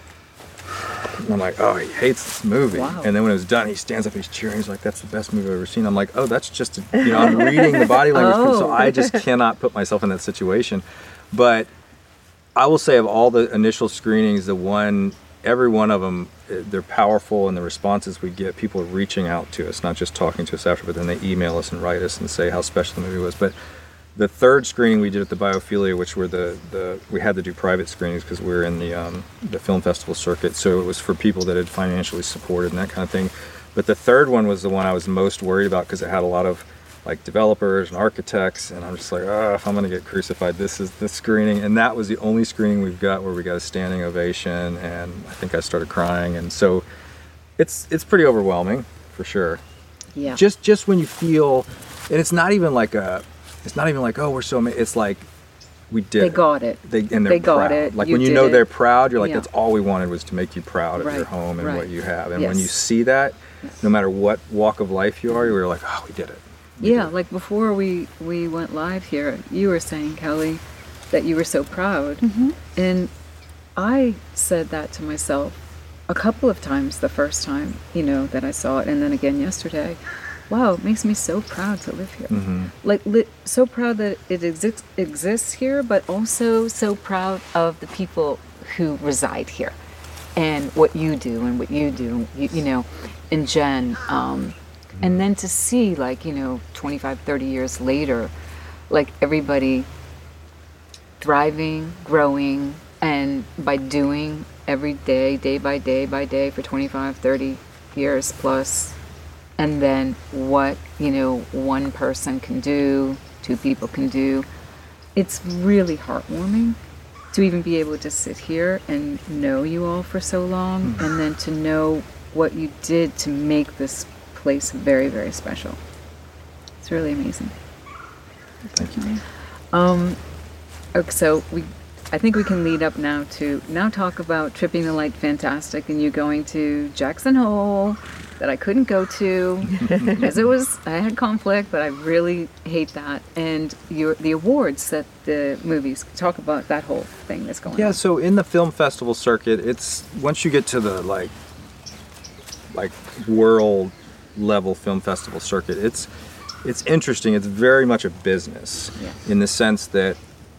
and I'm like, he hates this movie. Wow. And then when it was done, he stands up, he's cheering. He's like, that's the best movie I've ever seen. I'm like, that's just, I'm reading the body language. So I just cannot put myself in that situation. But I will say, of all the initial screenings, every one of them, they're powerful, and the responses we get, people are reaching out to us, not just talking to us after, but then they email us and write us and say how special the movie was. But the third screening we did at the Biophilia, which were we had to do private screenings because we were in the film festival circuit, so it was for people that had financially supported and that kind of thing. But the third one was the one I was most worried about because it had a lot of like developers and architects, and I'm just like, if I'm gonna get crucified, this is the screening. And that was the only screening we've got where we got a standing ovation, and I think I started crying. And so it's pretty overwhelming for sure. Yeah. Just when you feel, and it's not even like we're so amazing. It's like we did. They got it. They're They got proud. it. Like You when you did know it. they're proud, you're like, Yeah. that's all we wanted was to make you proud of your Right, home and right. what you have. And when Yes. you see that, no matter what walk of life you are, you're like, we did it. Yeah, like before we went live here, you were saying, Kelly, that you were so proud. And I said that to myself a couple of times the first time, that I saw it, and then again yesterday. Wow, it makes me so proud to live here. Like, so proud that it exists here, but also so proud of the people who reside here and what you do, and Jen. And then to see, 25, 30 years later, like everybody thriving, growing, and by doing every day, day by day by day for 25, 30 years plus, and then what, one person can do, 2 people can do. It's really heartwarming to even be able to sit here and know you all for so long, and then to know what you did to make this place very, very special. It's really amazing. Thank you. Okay, so I think we can lead up now to talk about Tripping the Light Fantastic and you going to Jackson Hole that I couldn't go to because I had conflict, but I really hate that. And the awards that the movies talk about, that whole thing that's going on. Yeah, so in the film festival circuit, it's once you get to the like world level film festival circuit, it's interesting. It's very much a business in the sense that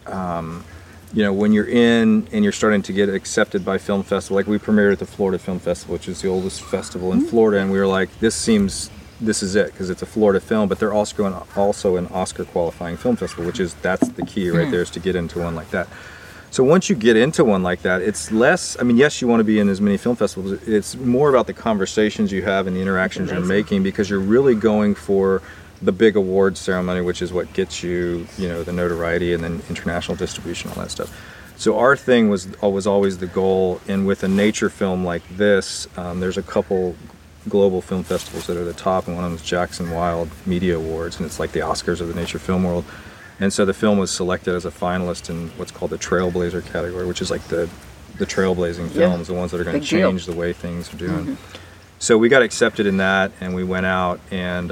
when you're in and you're starting to get accepted by film festival, like we premiered at the Florida Film Festival, which is the oldest festival in Florida, and we were like, this is it because it's a Florida film, but they're also an Oscar qualifying film festival, that's the key right there, is to get into one like that. So once you get into one like that, it's less, yes, you want to be in as many film festivals. It's more about the conversations you have and the interactions you're making, because you're really going for the big awards ceremony, which is what gets you, the notoriety and then international distribution, all that stuff. So our thing was always the goal, and with a nature film like this, there's a couple global film festivals that are the top, and one of them is Jackson Wild Media Awards, and it's like the Oscars of the nature film world. And so the film was selected as a finalist in what's called the Trailblazer category, which is like the trailblazing films, the ones that are going to change the way things are doing. So we got accepted in that, and we went out, and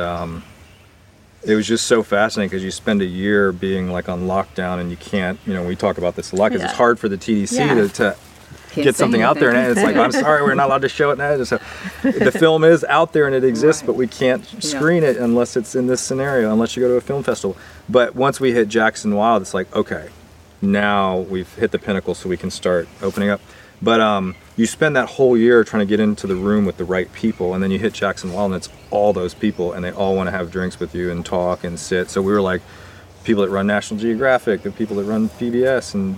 it was just so fascinating because you spend a year being like on lockdown, and you can't, we talk about this a lot because it's hard for the TDC to get something out there, and it's like, I'm sorry, we're not allowed to show it now. So the film is out there and it exists, but we can't screen it unless it's in this scenario, unless you go to a film festival. But once we hit Jackson Wild, it's like, okay, now we've hit the pinnacle, so we can start opening up. But you spend that whole year trying to get into the room with the right people, and then you hit Jackson Wild, and it's all those people, and they all want to have drinks with you and talk and sit. So we were like, people that run National Geographic, the people that run PBS, and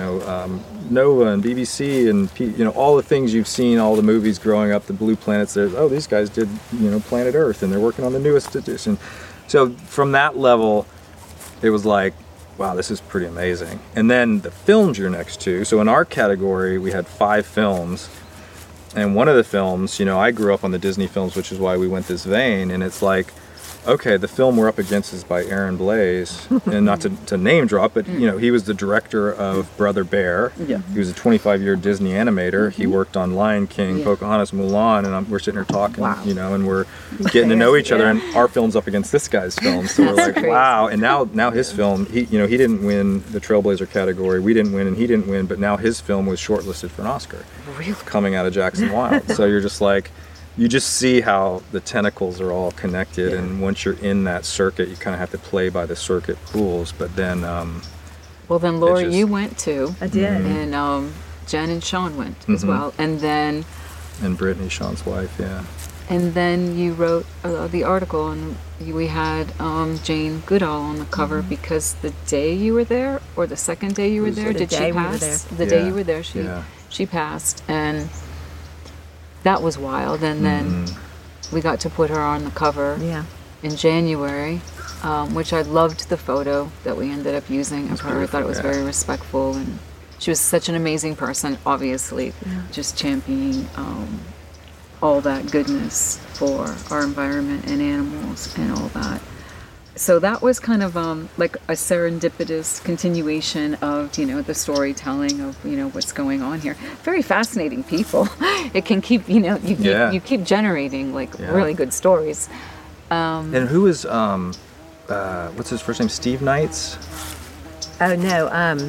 Nova and BBC, and all the things you've seen, all the movies growing up, the Blue Planets. These guys did Planet Earth, and they're working on the newest edition. So from that level, it was like, wow, this is pretty amazing. And then the films you're next to. So in our category, we had 5 films. And one of the films, I grew up on the Disney films, which is why we went this vein. And it's like, okay, the film we're up against is by Aaron Blaise. And not to name drop, but, he was the director of Brother Bear. Yeah. He was a 25-year Disney animator. He worked on Lion King, Pocahontas, Mulan, and we're sitting here talking, and we're getting to know each other. And our film's up against this guy's film. So we're like, wow. And now his film, he didn't win the Trailblazer category. We didn't win, and he didn't win. But now his film was shortlisted for an Oscar. Really? Coming out of Jackson Wild. So you're just like, you just see how the tentacles are all connected, and once you're in that circuit, you kind of have to play by the circuit rules. But then, then Lori, you went too. I did, and Jen and Sean went as well, and Brittany, Sean's wife, and then you wrote the article, and we had Jane Goodall on the cover because the day you were there, or the second day you were there, did she pass? The day you were there, she passed, and that was wild. And then we got to put her on the cover in January, which I loved the photo that we ended up using of her. I thought it was very respectful, and she was such an amazing person, obviously, just championing all that goodness for our environment and animals and all that. So that was kind of like a serendipitous continuation of, the storytelling of, what's going on here. Very fascinating people. It can keep, you keep generating really good stories. And who is, what's his first name? Steve Knights? Oh, no.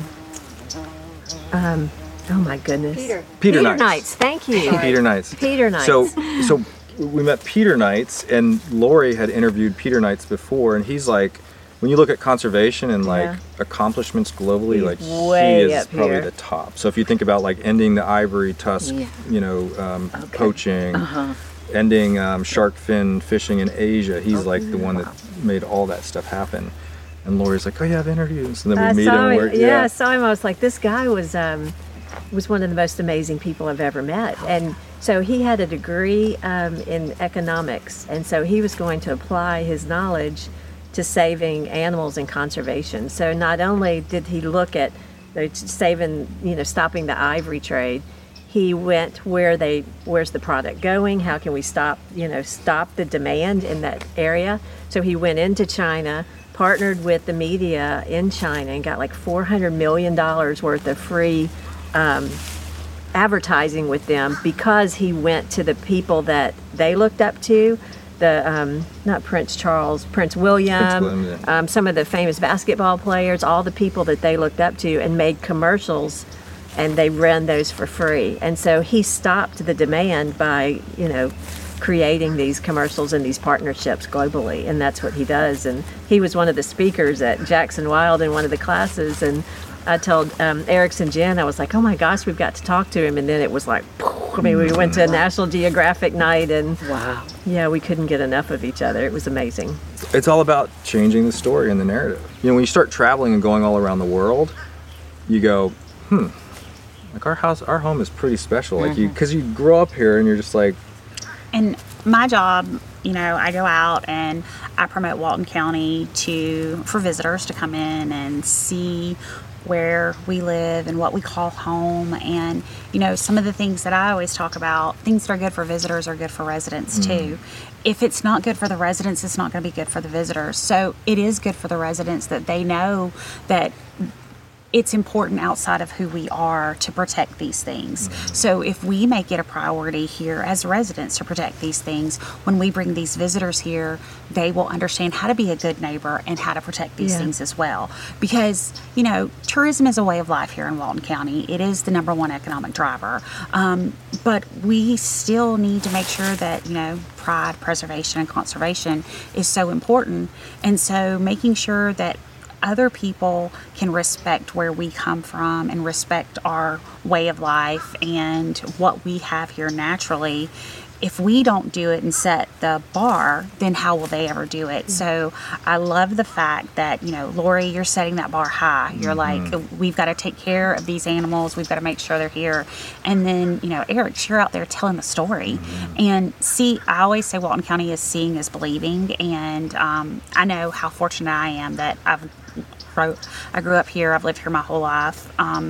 Oh my goodness. Peter Knights. Thank you. Peter Knights. Peter Knights. So we met Peter Knights, and Lori had interviewed Peter Knights before, and he's like, when you look at conservation and accomplishments globally, he is probably the top. So if you think about ending the ivory tusk, poaching, ending shark fin fishing in Asia, he's the one that made all that stuff happen. And Lori's like, oh yeah, I've interviewed him. So then we meet him. I saw him. I was like, this guy was one of the most amazing people I've ever met. And so he had a degree in economics, and so he was going to apply his knowledge to saving animals and conservation. So not only did he look at stopping the ivory trade, He went where's the product going? How can we stop the demand in that area? So he went into China, partnered with the media in China, and got like $400 million worth of free advertising with them because he went to the people that they looked up to. Not Prince Charles, Prince William, some of the famous basketball players, all the people that they looked up to, and made commercials, and they ran those for free. And so he stopped the demand by, creating these commercials and these partnerships globally, and that's what he does. And he was one of the speakers at Jackson Wild in one of the classes, and I told Eric and Jen, I was like, oh my gosh, we've got to talk to him. And then it was like, we went to a National Geographic night, and wow. Yeah, we couldn't get enough of each other. It was amazing. It's all about changing the story and the narrative. When you start traveling and going all around the world, you go, like our home is pretty special. Like because you grow up here and you're just like. And my job, I go out and I promote Walton County for visitors to come in and see where we live and what we call home. And, some of the things that I always talk about, things that are good for visitors are good for residents too. If it's not good for the residents, it's not going to be good for the visitors. So it is good for the residents that they know that it's important outside of who we are to protect these things. So if we make it a priority here as residents to protect these things, when we bring these visitors here, they will understand how to be a good neighbor and how to protect these things as well. Because, tourism is a way of life here in Walton County. It is the #1 economic driver. But we still need to make sure that, pride, preservation, and conservation is so important. And so making sure that other people can respect where we come from and respect our way of life and what we have here naturally. If we don't do it and set the bar, then how will they ever do it? So I love the fact that, Lori, you're setting that bar high. You're like, we've got to take care of these animals. We've got to make sure they're here. And then, Eric, you're out there telling the story. And I always say Walton County is seeing is believing. And I know how fortunate I am that I grew up here. I've lived here my whole life.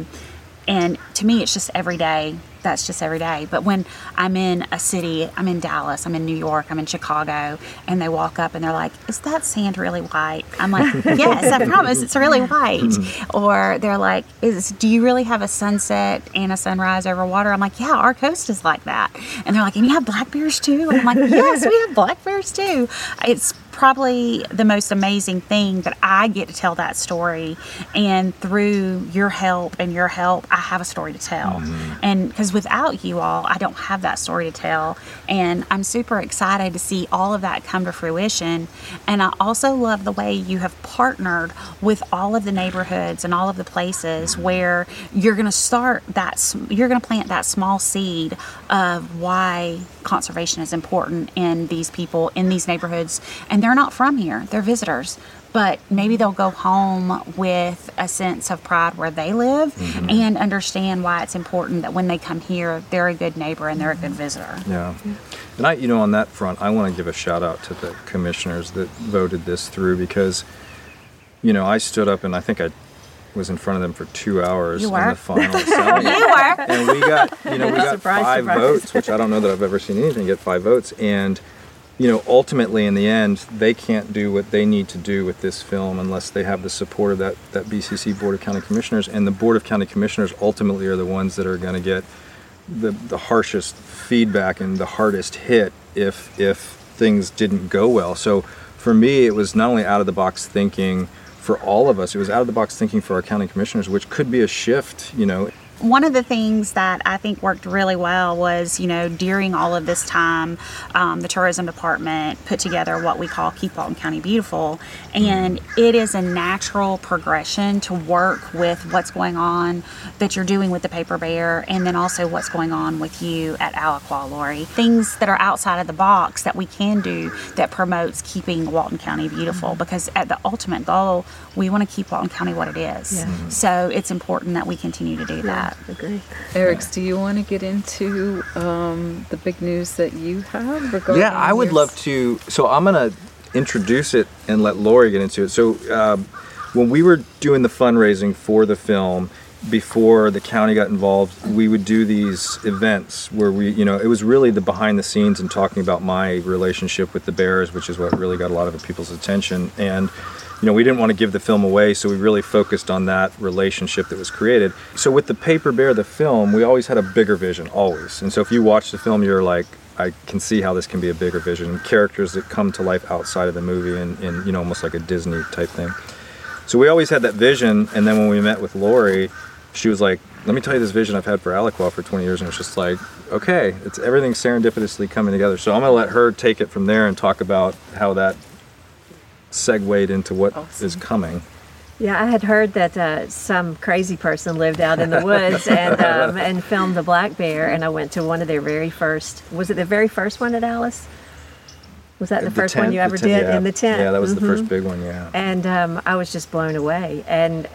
And to me, it's just every day. That's just every day. But when I'm in a city, I'm in Dallas, I'm in New York, I'm in Chicago, and they walk up and they're like, is that sand really white? I'm like, yes, I promise, it's really white. Or they're like, do you really have a sunset and a sunrise over water? I'm like, yeah, our coast is like that. And they're like, and you have black bears too? And I'm like, yes, we have black bears too. It's probably the most amazing thing that I get to tell that story, and through your help, I have a story to tell. And because without you all, I don't have that story to tell, and I'm super excited to see all of that come to fruition. And I also love the way you have partnered with all of the neighborhoods and all of the places where you're going to plant that small seed of why conservation is important in these people, in these neighborhoods. And they're not from here, they're visitors, but maybe they'll go home with a sense of pride where they live and understand why it's important that when they come here, they're a good neighbor and they're a good visitor. Yeah. And on that front, I want to give a shout out to the commissioners that voted this through, because, I stood up and I think I was in front of them for 2 hours in the final assembly. You were. And we got, we got Surprise, 5 surprise. votes, which I don't know that I've ever seen anything get 5 votes. And, ultimately in the end, they can't do what they need to do with this film unless they have the support of that BCC Board of County Commissioners. And the Board of County Commissioners ultimately are the ones that are going to get the harshest feedback and the hardest hit if things didn't go well. So for me, it was not only out of the box thinking for all of us, it was out of the box thinking for our county commissioners, which could be a shift, One of the things that I think worked really well was, during all of this time, the tourism department put together what we call Keep Walton County Beautiful. And it is a natural progression to work with what's going on that you're doing with the Paper Bear, and then also what's going on with you at Alaqua, Lori. Things that are outside of the box that we can do that promotes keeping Walton County beautiful, because at the ultimate goal, we want to keep Walton County what it is. Yeah. So it's important that we continue to do that. Agree. Eric, do you want to get into the big news that you have regarding? Yeah, I would love to. So I'm going to introduce it and let Lori get into it. So when we were doing the fundraising for the film, before the county got involved, we would do these events where we, it was really the behind the scenes and talking about my relationship with the bears, which is what really got a lot of people's attention. And, we didn't want to give the film away, so we really focused on that relationship that was created. So with the Paper Bear, the film, we always had a bigger vision, always. And so if you watch the film, you're like, I can see how this can be a bigger vision. Characters that come to life outside of the movie and almost like a Disney type thing. So we always had that vision, and then when we met with Lori, she was like, let me tell you this vision I've had for Aliqua for 20 years, and it's just like, okay, it's everything serendipitously coming together. So I'm going to let her take it from there and talk about how that segued into what is coming. Yeah, I had heard that some crazy person lived out in the woods and filmed the black bear, and I went to one of their very first, was it the very first one at Alice? Was that the first tent, one you ever did in the tent? Yeah, that was the first big one, yeah. And I was just blown away. And,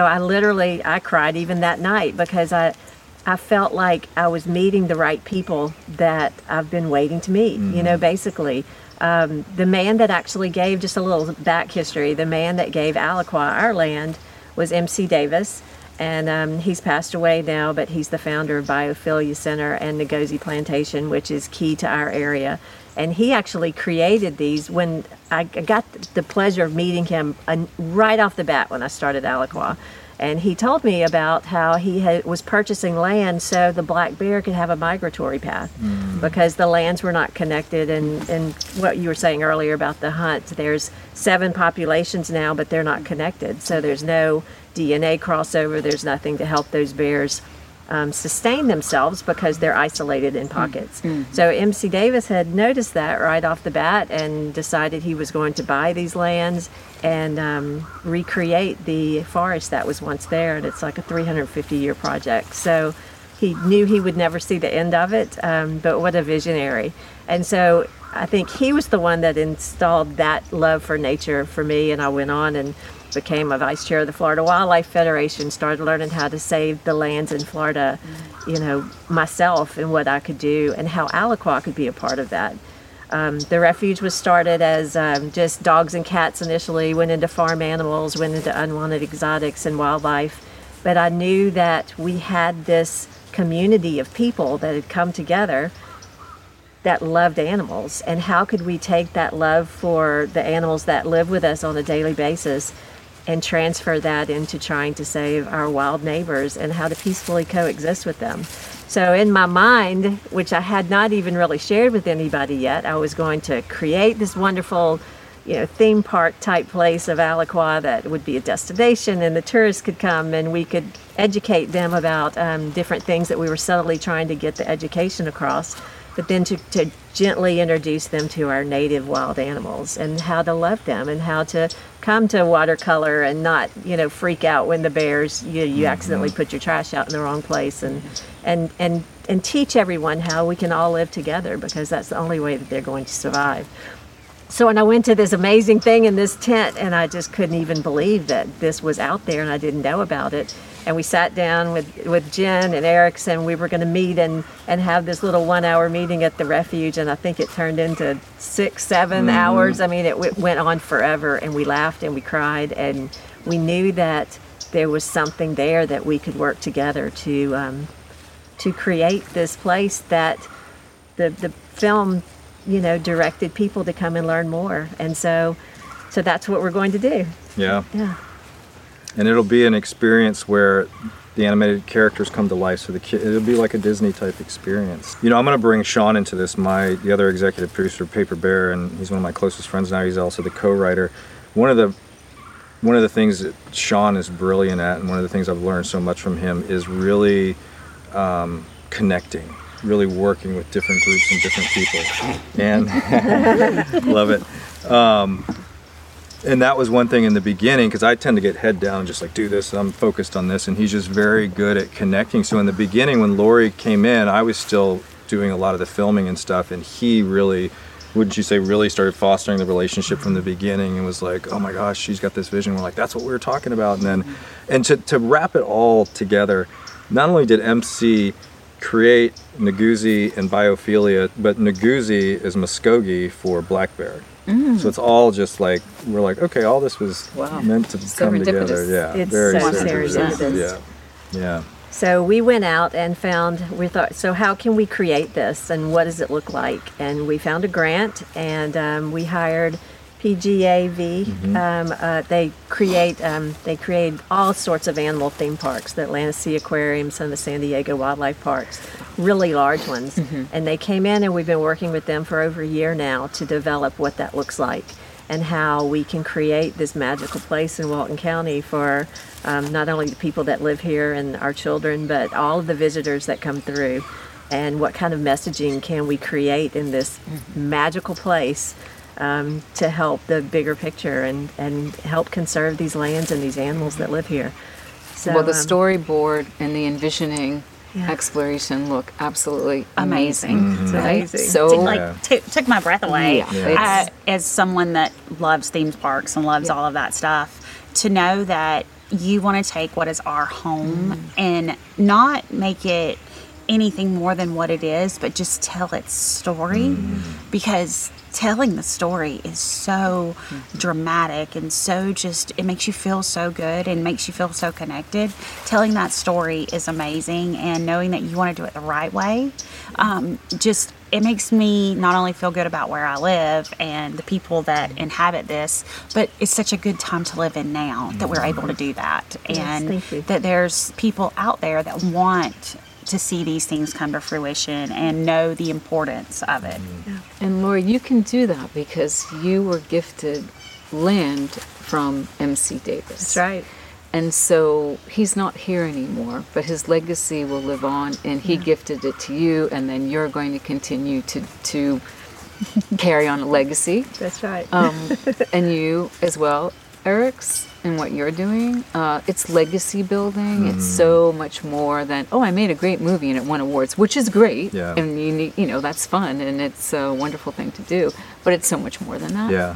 I cried even that night because I felt like I was meeting the right people that I've been waiting to meet, basically. The man that actually gave, just a little back history, the man that gave Aliqua our land was MC Davis. And he's passed away now, but he's the founder of Biophilia Center and Ngozi Plantation, which is key to our area. And he actually created these when I got the pleasure of meeting him right off the bat when I started Aliqua. And he told me about how he was purchasing land so the black bear could have a migratory path because the lands were not connected. And what you were saying earlier about the hunt, there's 7 populations now, but they're not connected. So there's no DNA crossover. There's nothing to help those bears sustain themselves because they're isolated in pockets. So MC Davis had noticed that right off the bat and decided he was going to buy these lands and recreate the forest that was once there. And it's like a 350-year project. So he knew he would never see the end of it, but what a visionary. And so I think he was the one that installed that love for nature for me, and I went on and became a vice chair of the Florida Wildlife Federation, started learning how to save the lands in Florida, myself and what I could do and how Aliqua could be a part of that. The refuge was started as just dogs and cats initially, went into farm animals, went into unwanted exotics and wildlife. But I knew that we had this community of people that had come together that loved animals. And how could we take that love for the animals that live with us on a daily basis and transfer that into trying to save our wild neighbors and how to peacefully coexist with them. So in my mind, which I had not even really shared with anybody yet, I was going to create this wonderful, theme park type place of Aliqua that would be a destination and the tourists could come and we could educate them about different things that we were subtly trying to get the education across, but then to gently introduce them to our native wild animals and how to love them and how to come to watercolor and not, freak out when the bears, you accidentally put your trash out in the wrong place and teach everyone how we can all live together because that's the only way that they're going to survive. So when I went to this amazing thing in this tent and I just couldn't even believe that this was out there and I didn't know about it. And we sat down with Jen and Eric and we were going to meet and have this little 1-hour meeting at the refuge. And I think it turned into 6-7 hours. I mean, it went on forever and we laughed and we cried and we knew that there was something there that we could work together to create this place that the film, directed people to come and learn more. And so that's what we're going to do. Yeah. Yeah. And it'll be an experience where the animated characters come to life, so it'll be like a Disney type experience. I'm going to bring Sean into this, the other executive producer of Paper Bear, and he's one of my closest friends now. He's also the co-writer. One of the things that Sean is brilliant at, and one of the things I've learned so much from him, is really connecting, really working with different groups and different people. And love it. And that was one thing in the beginning, because I tend to get head down and just like do this, and I'm focused on this, and he's just very good at connecting. So in the beginning, when Lori came in, I was still doing a lot of the filming and stuff, and he really, wouldn't you say, really started fostering the relationship from the beginning and was like, oh my gosh, she's got this vision. We're like, that's what we were talking about. And to wrap it all together, not only did MC create Ngozi and Biophilia, but Ngozi is Muskogee for black bear. So it's all just like, we're like, okay, all this was meant to come together. Yeah, It's very so serendipitous. serendipitous. Yeah. Yeah. So we went out and we thought, so how can we create this and what does it look like? And we found a grant and we hired PGAV. They create all sorts of animal theme parks, the Atlantic Sea Aquarium, some of the San Diego wildlife parks, really large ones. And they came in and we've been working with them for over a year now to develop what that looks like and how we can create this magical place in Walton County for not only the people that live here and our children, but all of the visitors that come through. And what kind of messaging can we create in this magical place to help the bigger picture and help conserve these lands and these animals that live here. So, well, the storyboard and the envisioning exploration look absolutely amazing. It's Right? amazing. So Took my breath away. Yeah. As someone that loves theme parks and loves all of that stuff, to know that you want to take what is our home and not make it anything more than what it is, but just tell its story, because telling the story is so dramatic and so it makes you feel so good and makes you feel so connected. Telling that story is amazing, and knowing that you want to do it the right way, it makes me not only feel good about where I live and the people that inhabit this, but it's such a good time to live in now that we're able to do that. And thank you. that there's people out there that want to see these things come to fruition and know the importance of it. And Laura, you can do that because you were gifted land from MC Davis. That's right. And so he's not here anymore, but his legacy will live on, and he gifted it to you, and then you're going to continue to carry on a legacy. That's right. And you as well, Eric's, and what you're doing. It's legacy building. It's so much more than, I made a great movie and it won awards, which is great. Yeah. And you need, that's fun and it's a wonderful thing to do, but it's so much more than that. Yeah.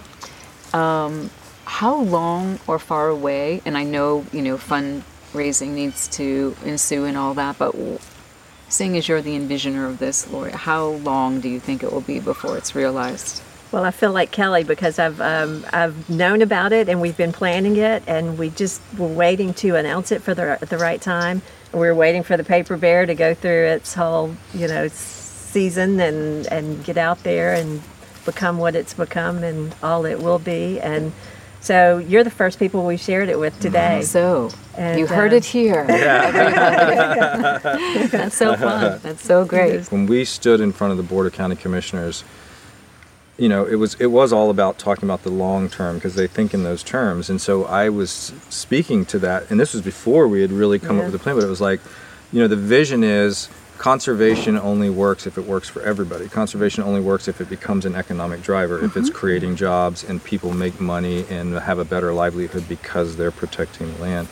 How long or far away, and I know, fundraising needs to ensue and all that, but seeing as you're the envisioner of this, Laura, how long do you think it will be before it's realized? Well, I feel like Kelly because I've known about it and we've been planning it, and we just were waiting to announce it for the right time. And we were waiting for the Paper Bear to go through its whole season and get out there and become what it's become and all it will be. And so you're the first people we shared it with today. So And, you heard it here. Everybody. That's so fun. That's so great. When we stood in front of the Board of County Commissioners, it was all about talking about the long term because they think in those terms. And so I was speaking to that, and this was before we had really come up with a plan, but it was like, the vision is conservation only works if it works for everybody. Conservation only works if it becomes an economic driver, if it's creating jobs and people make money and have a better livelihood because they're protecting the land.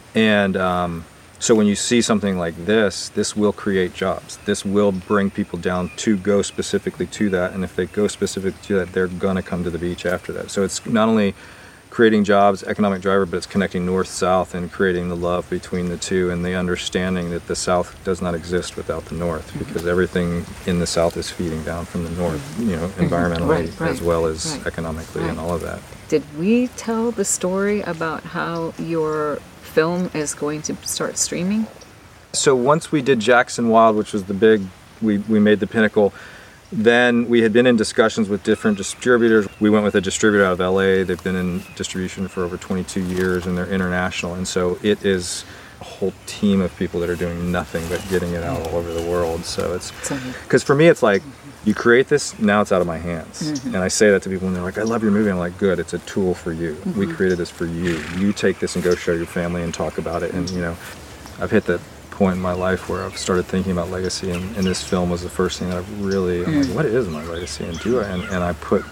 And so when you see something like this will create jobs. This will bring people down to go specifically to that. And if they go specifically to that, they're going to come to the beach after that. So it's not only creating jobs, economic driver, but it's connecting north-south and creating the love between the two and the understanding that the South does not exist without the North, because everything in the South is feeding down from the North, environmentally as well as economically and all of that. Did we tell the story about how your film is going to start streaming? So once we did Jackson Wild, which was the big, we made the pinnacle, then we had been in discussions with different distributors. We went with a distributor out of LA. They've been in distribution for over 22 years and they're international. And so it is a whole team of people that are doing nothing but getting it out all over the world. So it's, because for me it's like, you create this, now it's out of my hands. And I say that to people and they're like, I love your movie. I'm like, good, it's a tool for you. We created this for you. You take this and go show your family and talk about it. And I've hit the point in my life where I've started thinking about legacy, and this film was the first thing that I've really, I'm like, what is my legacy? And I put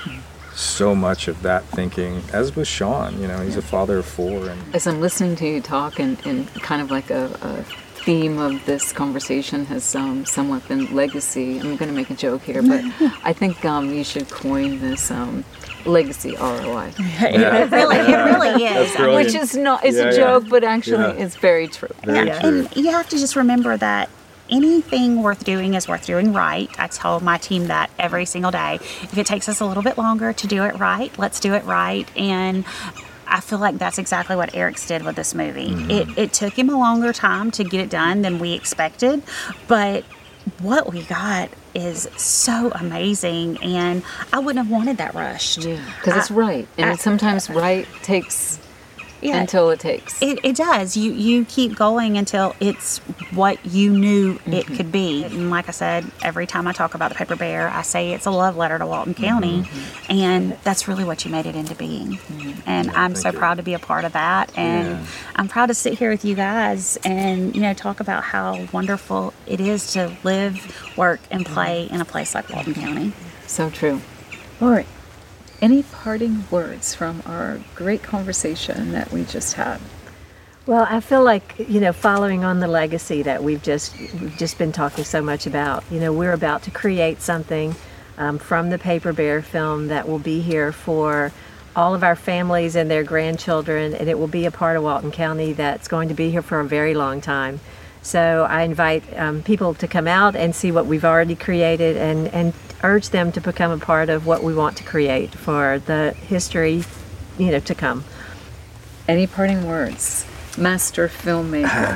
so much of that thinking, as was Sean, he's a father of 4. And as I'm listening to you talk and kind of like a theme of this conversation has somewhat been legacy. I'm going to make a joke here, but I think you should coin this legacy ROI. It really is. Which is not, it's a joke, but actually it's very true. Very true. And you have to just remember that anything worth doing is worth doing right. I tell my team that every single day. If it takes us a little bit longer to do it right, let's do it right. And I feel like that's exactly what Eric's did with this movie. It took him a longer time to get it done than we expected, but what we got is so amazing, and I wouldn't have wanted that rushed. Yeah, because it's right, and sometimes right takes until it takes. It does. You keep going until it's what you knew it could be. And like I said, every time I talk about The Paper Bear, I say it's a love letter to Walton County, and that's really what you made it into being. And I'm so proud to be a part of that, and I'm proud to sit here with you guys and talk about how wonderful it is to live, work, and play in a place like Walton County. So true. Lori, any parting words from our great conversation that we just had? Well, I feel like, following on the legacy that we've just been talking so much about, we're about to create something from the Paper Bear film that will be here for all of our families and their grandchildren, and it will be a part of Walton County that's going to be here for a very long time. So I invite people to come out and see what we've already created, and urge them to become a part of what we want to create for the history, to come. Any parting words, master filmmaker?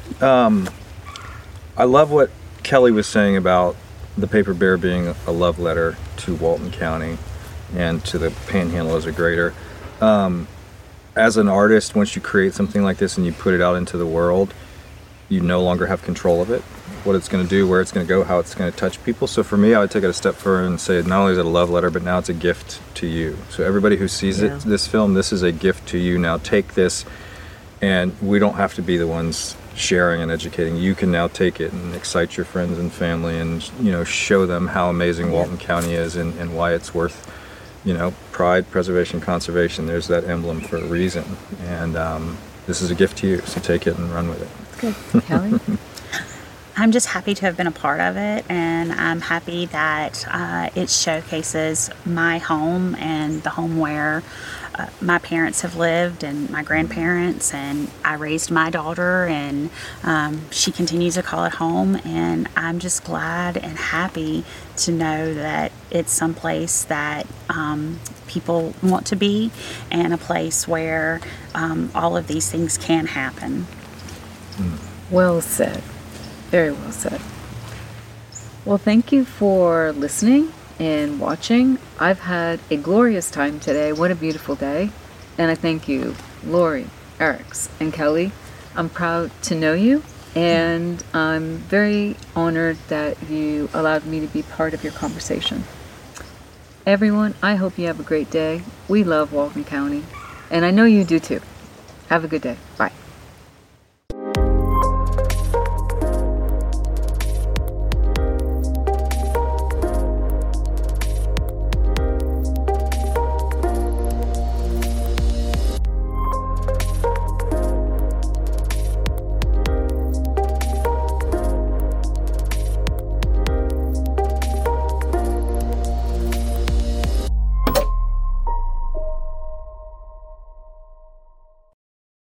I love what Kelly was saying about The Paper Bear being a love letter to Walton County and to the Panhandle as a greater. As an artist, once you create something like this and you put it out into the world, you no longer have control of it, what it's going to do, where it's going to go, how it's going to touch people. So for me, I would take it a step further and say not only is it a love letter, but now it's a gift to you. So everybody who sees this film, this is a gift to you. Now take this, and we don't have to be the ones sharing and educating. You can now take it and excite your friends and family, and show them how amazing Walton County is, and why it's worth pride, preservation, conservation. There's that emblem for a reason, and this is a gift to you. So take it and run with it. Good. Kelly? I'm just happy to have been a part of it, and I'm happy that it showcases my home and the home where my parents have lived, and my grandparents, and I raised my daughter, and she continues to call it home, and I'm just glad and happy to know that it's someplace that people want to be, and a place where all of these things can happen. Well said. Very well said. Well, thank you for listening and watching. I've had a glorious time today. What a beautiful day. And I thank you, Lori, Erics, and Kelly. I'm proud to know you, and I'm very honored that you allowed me to be part of your conversation. Everyone, I hope you have a great day. We love Walton County, and I know you do too. Have a good day. Bye.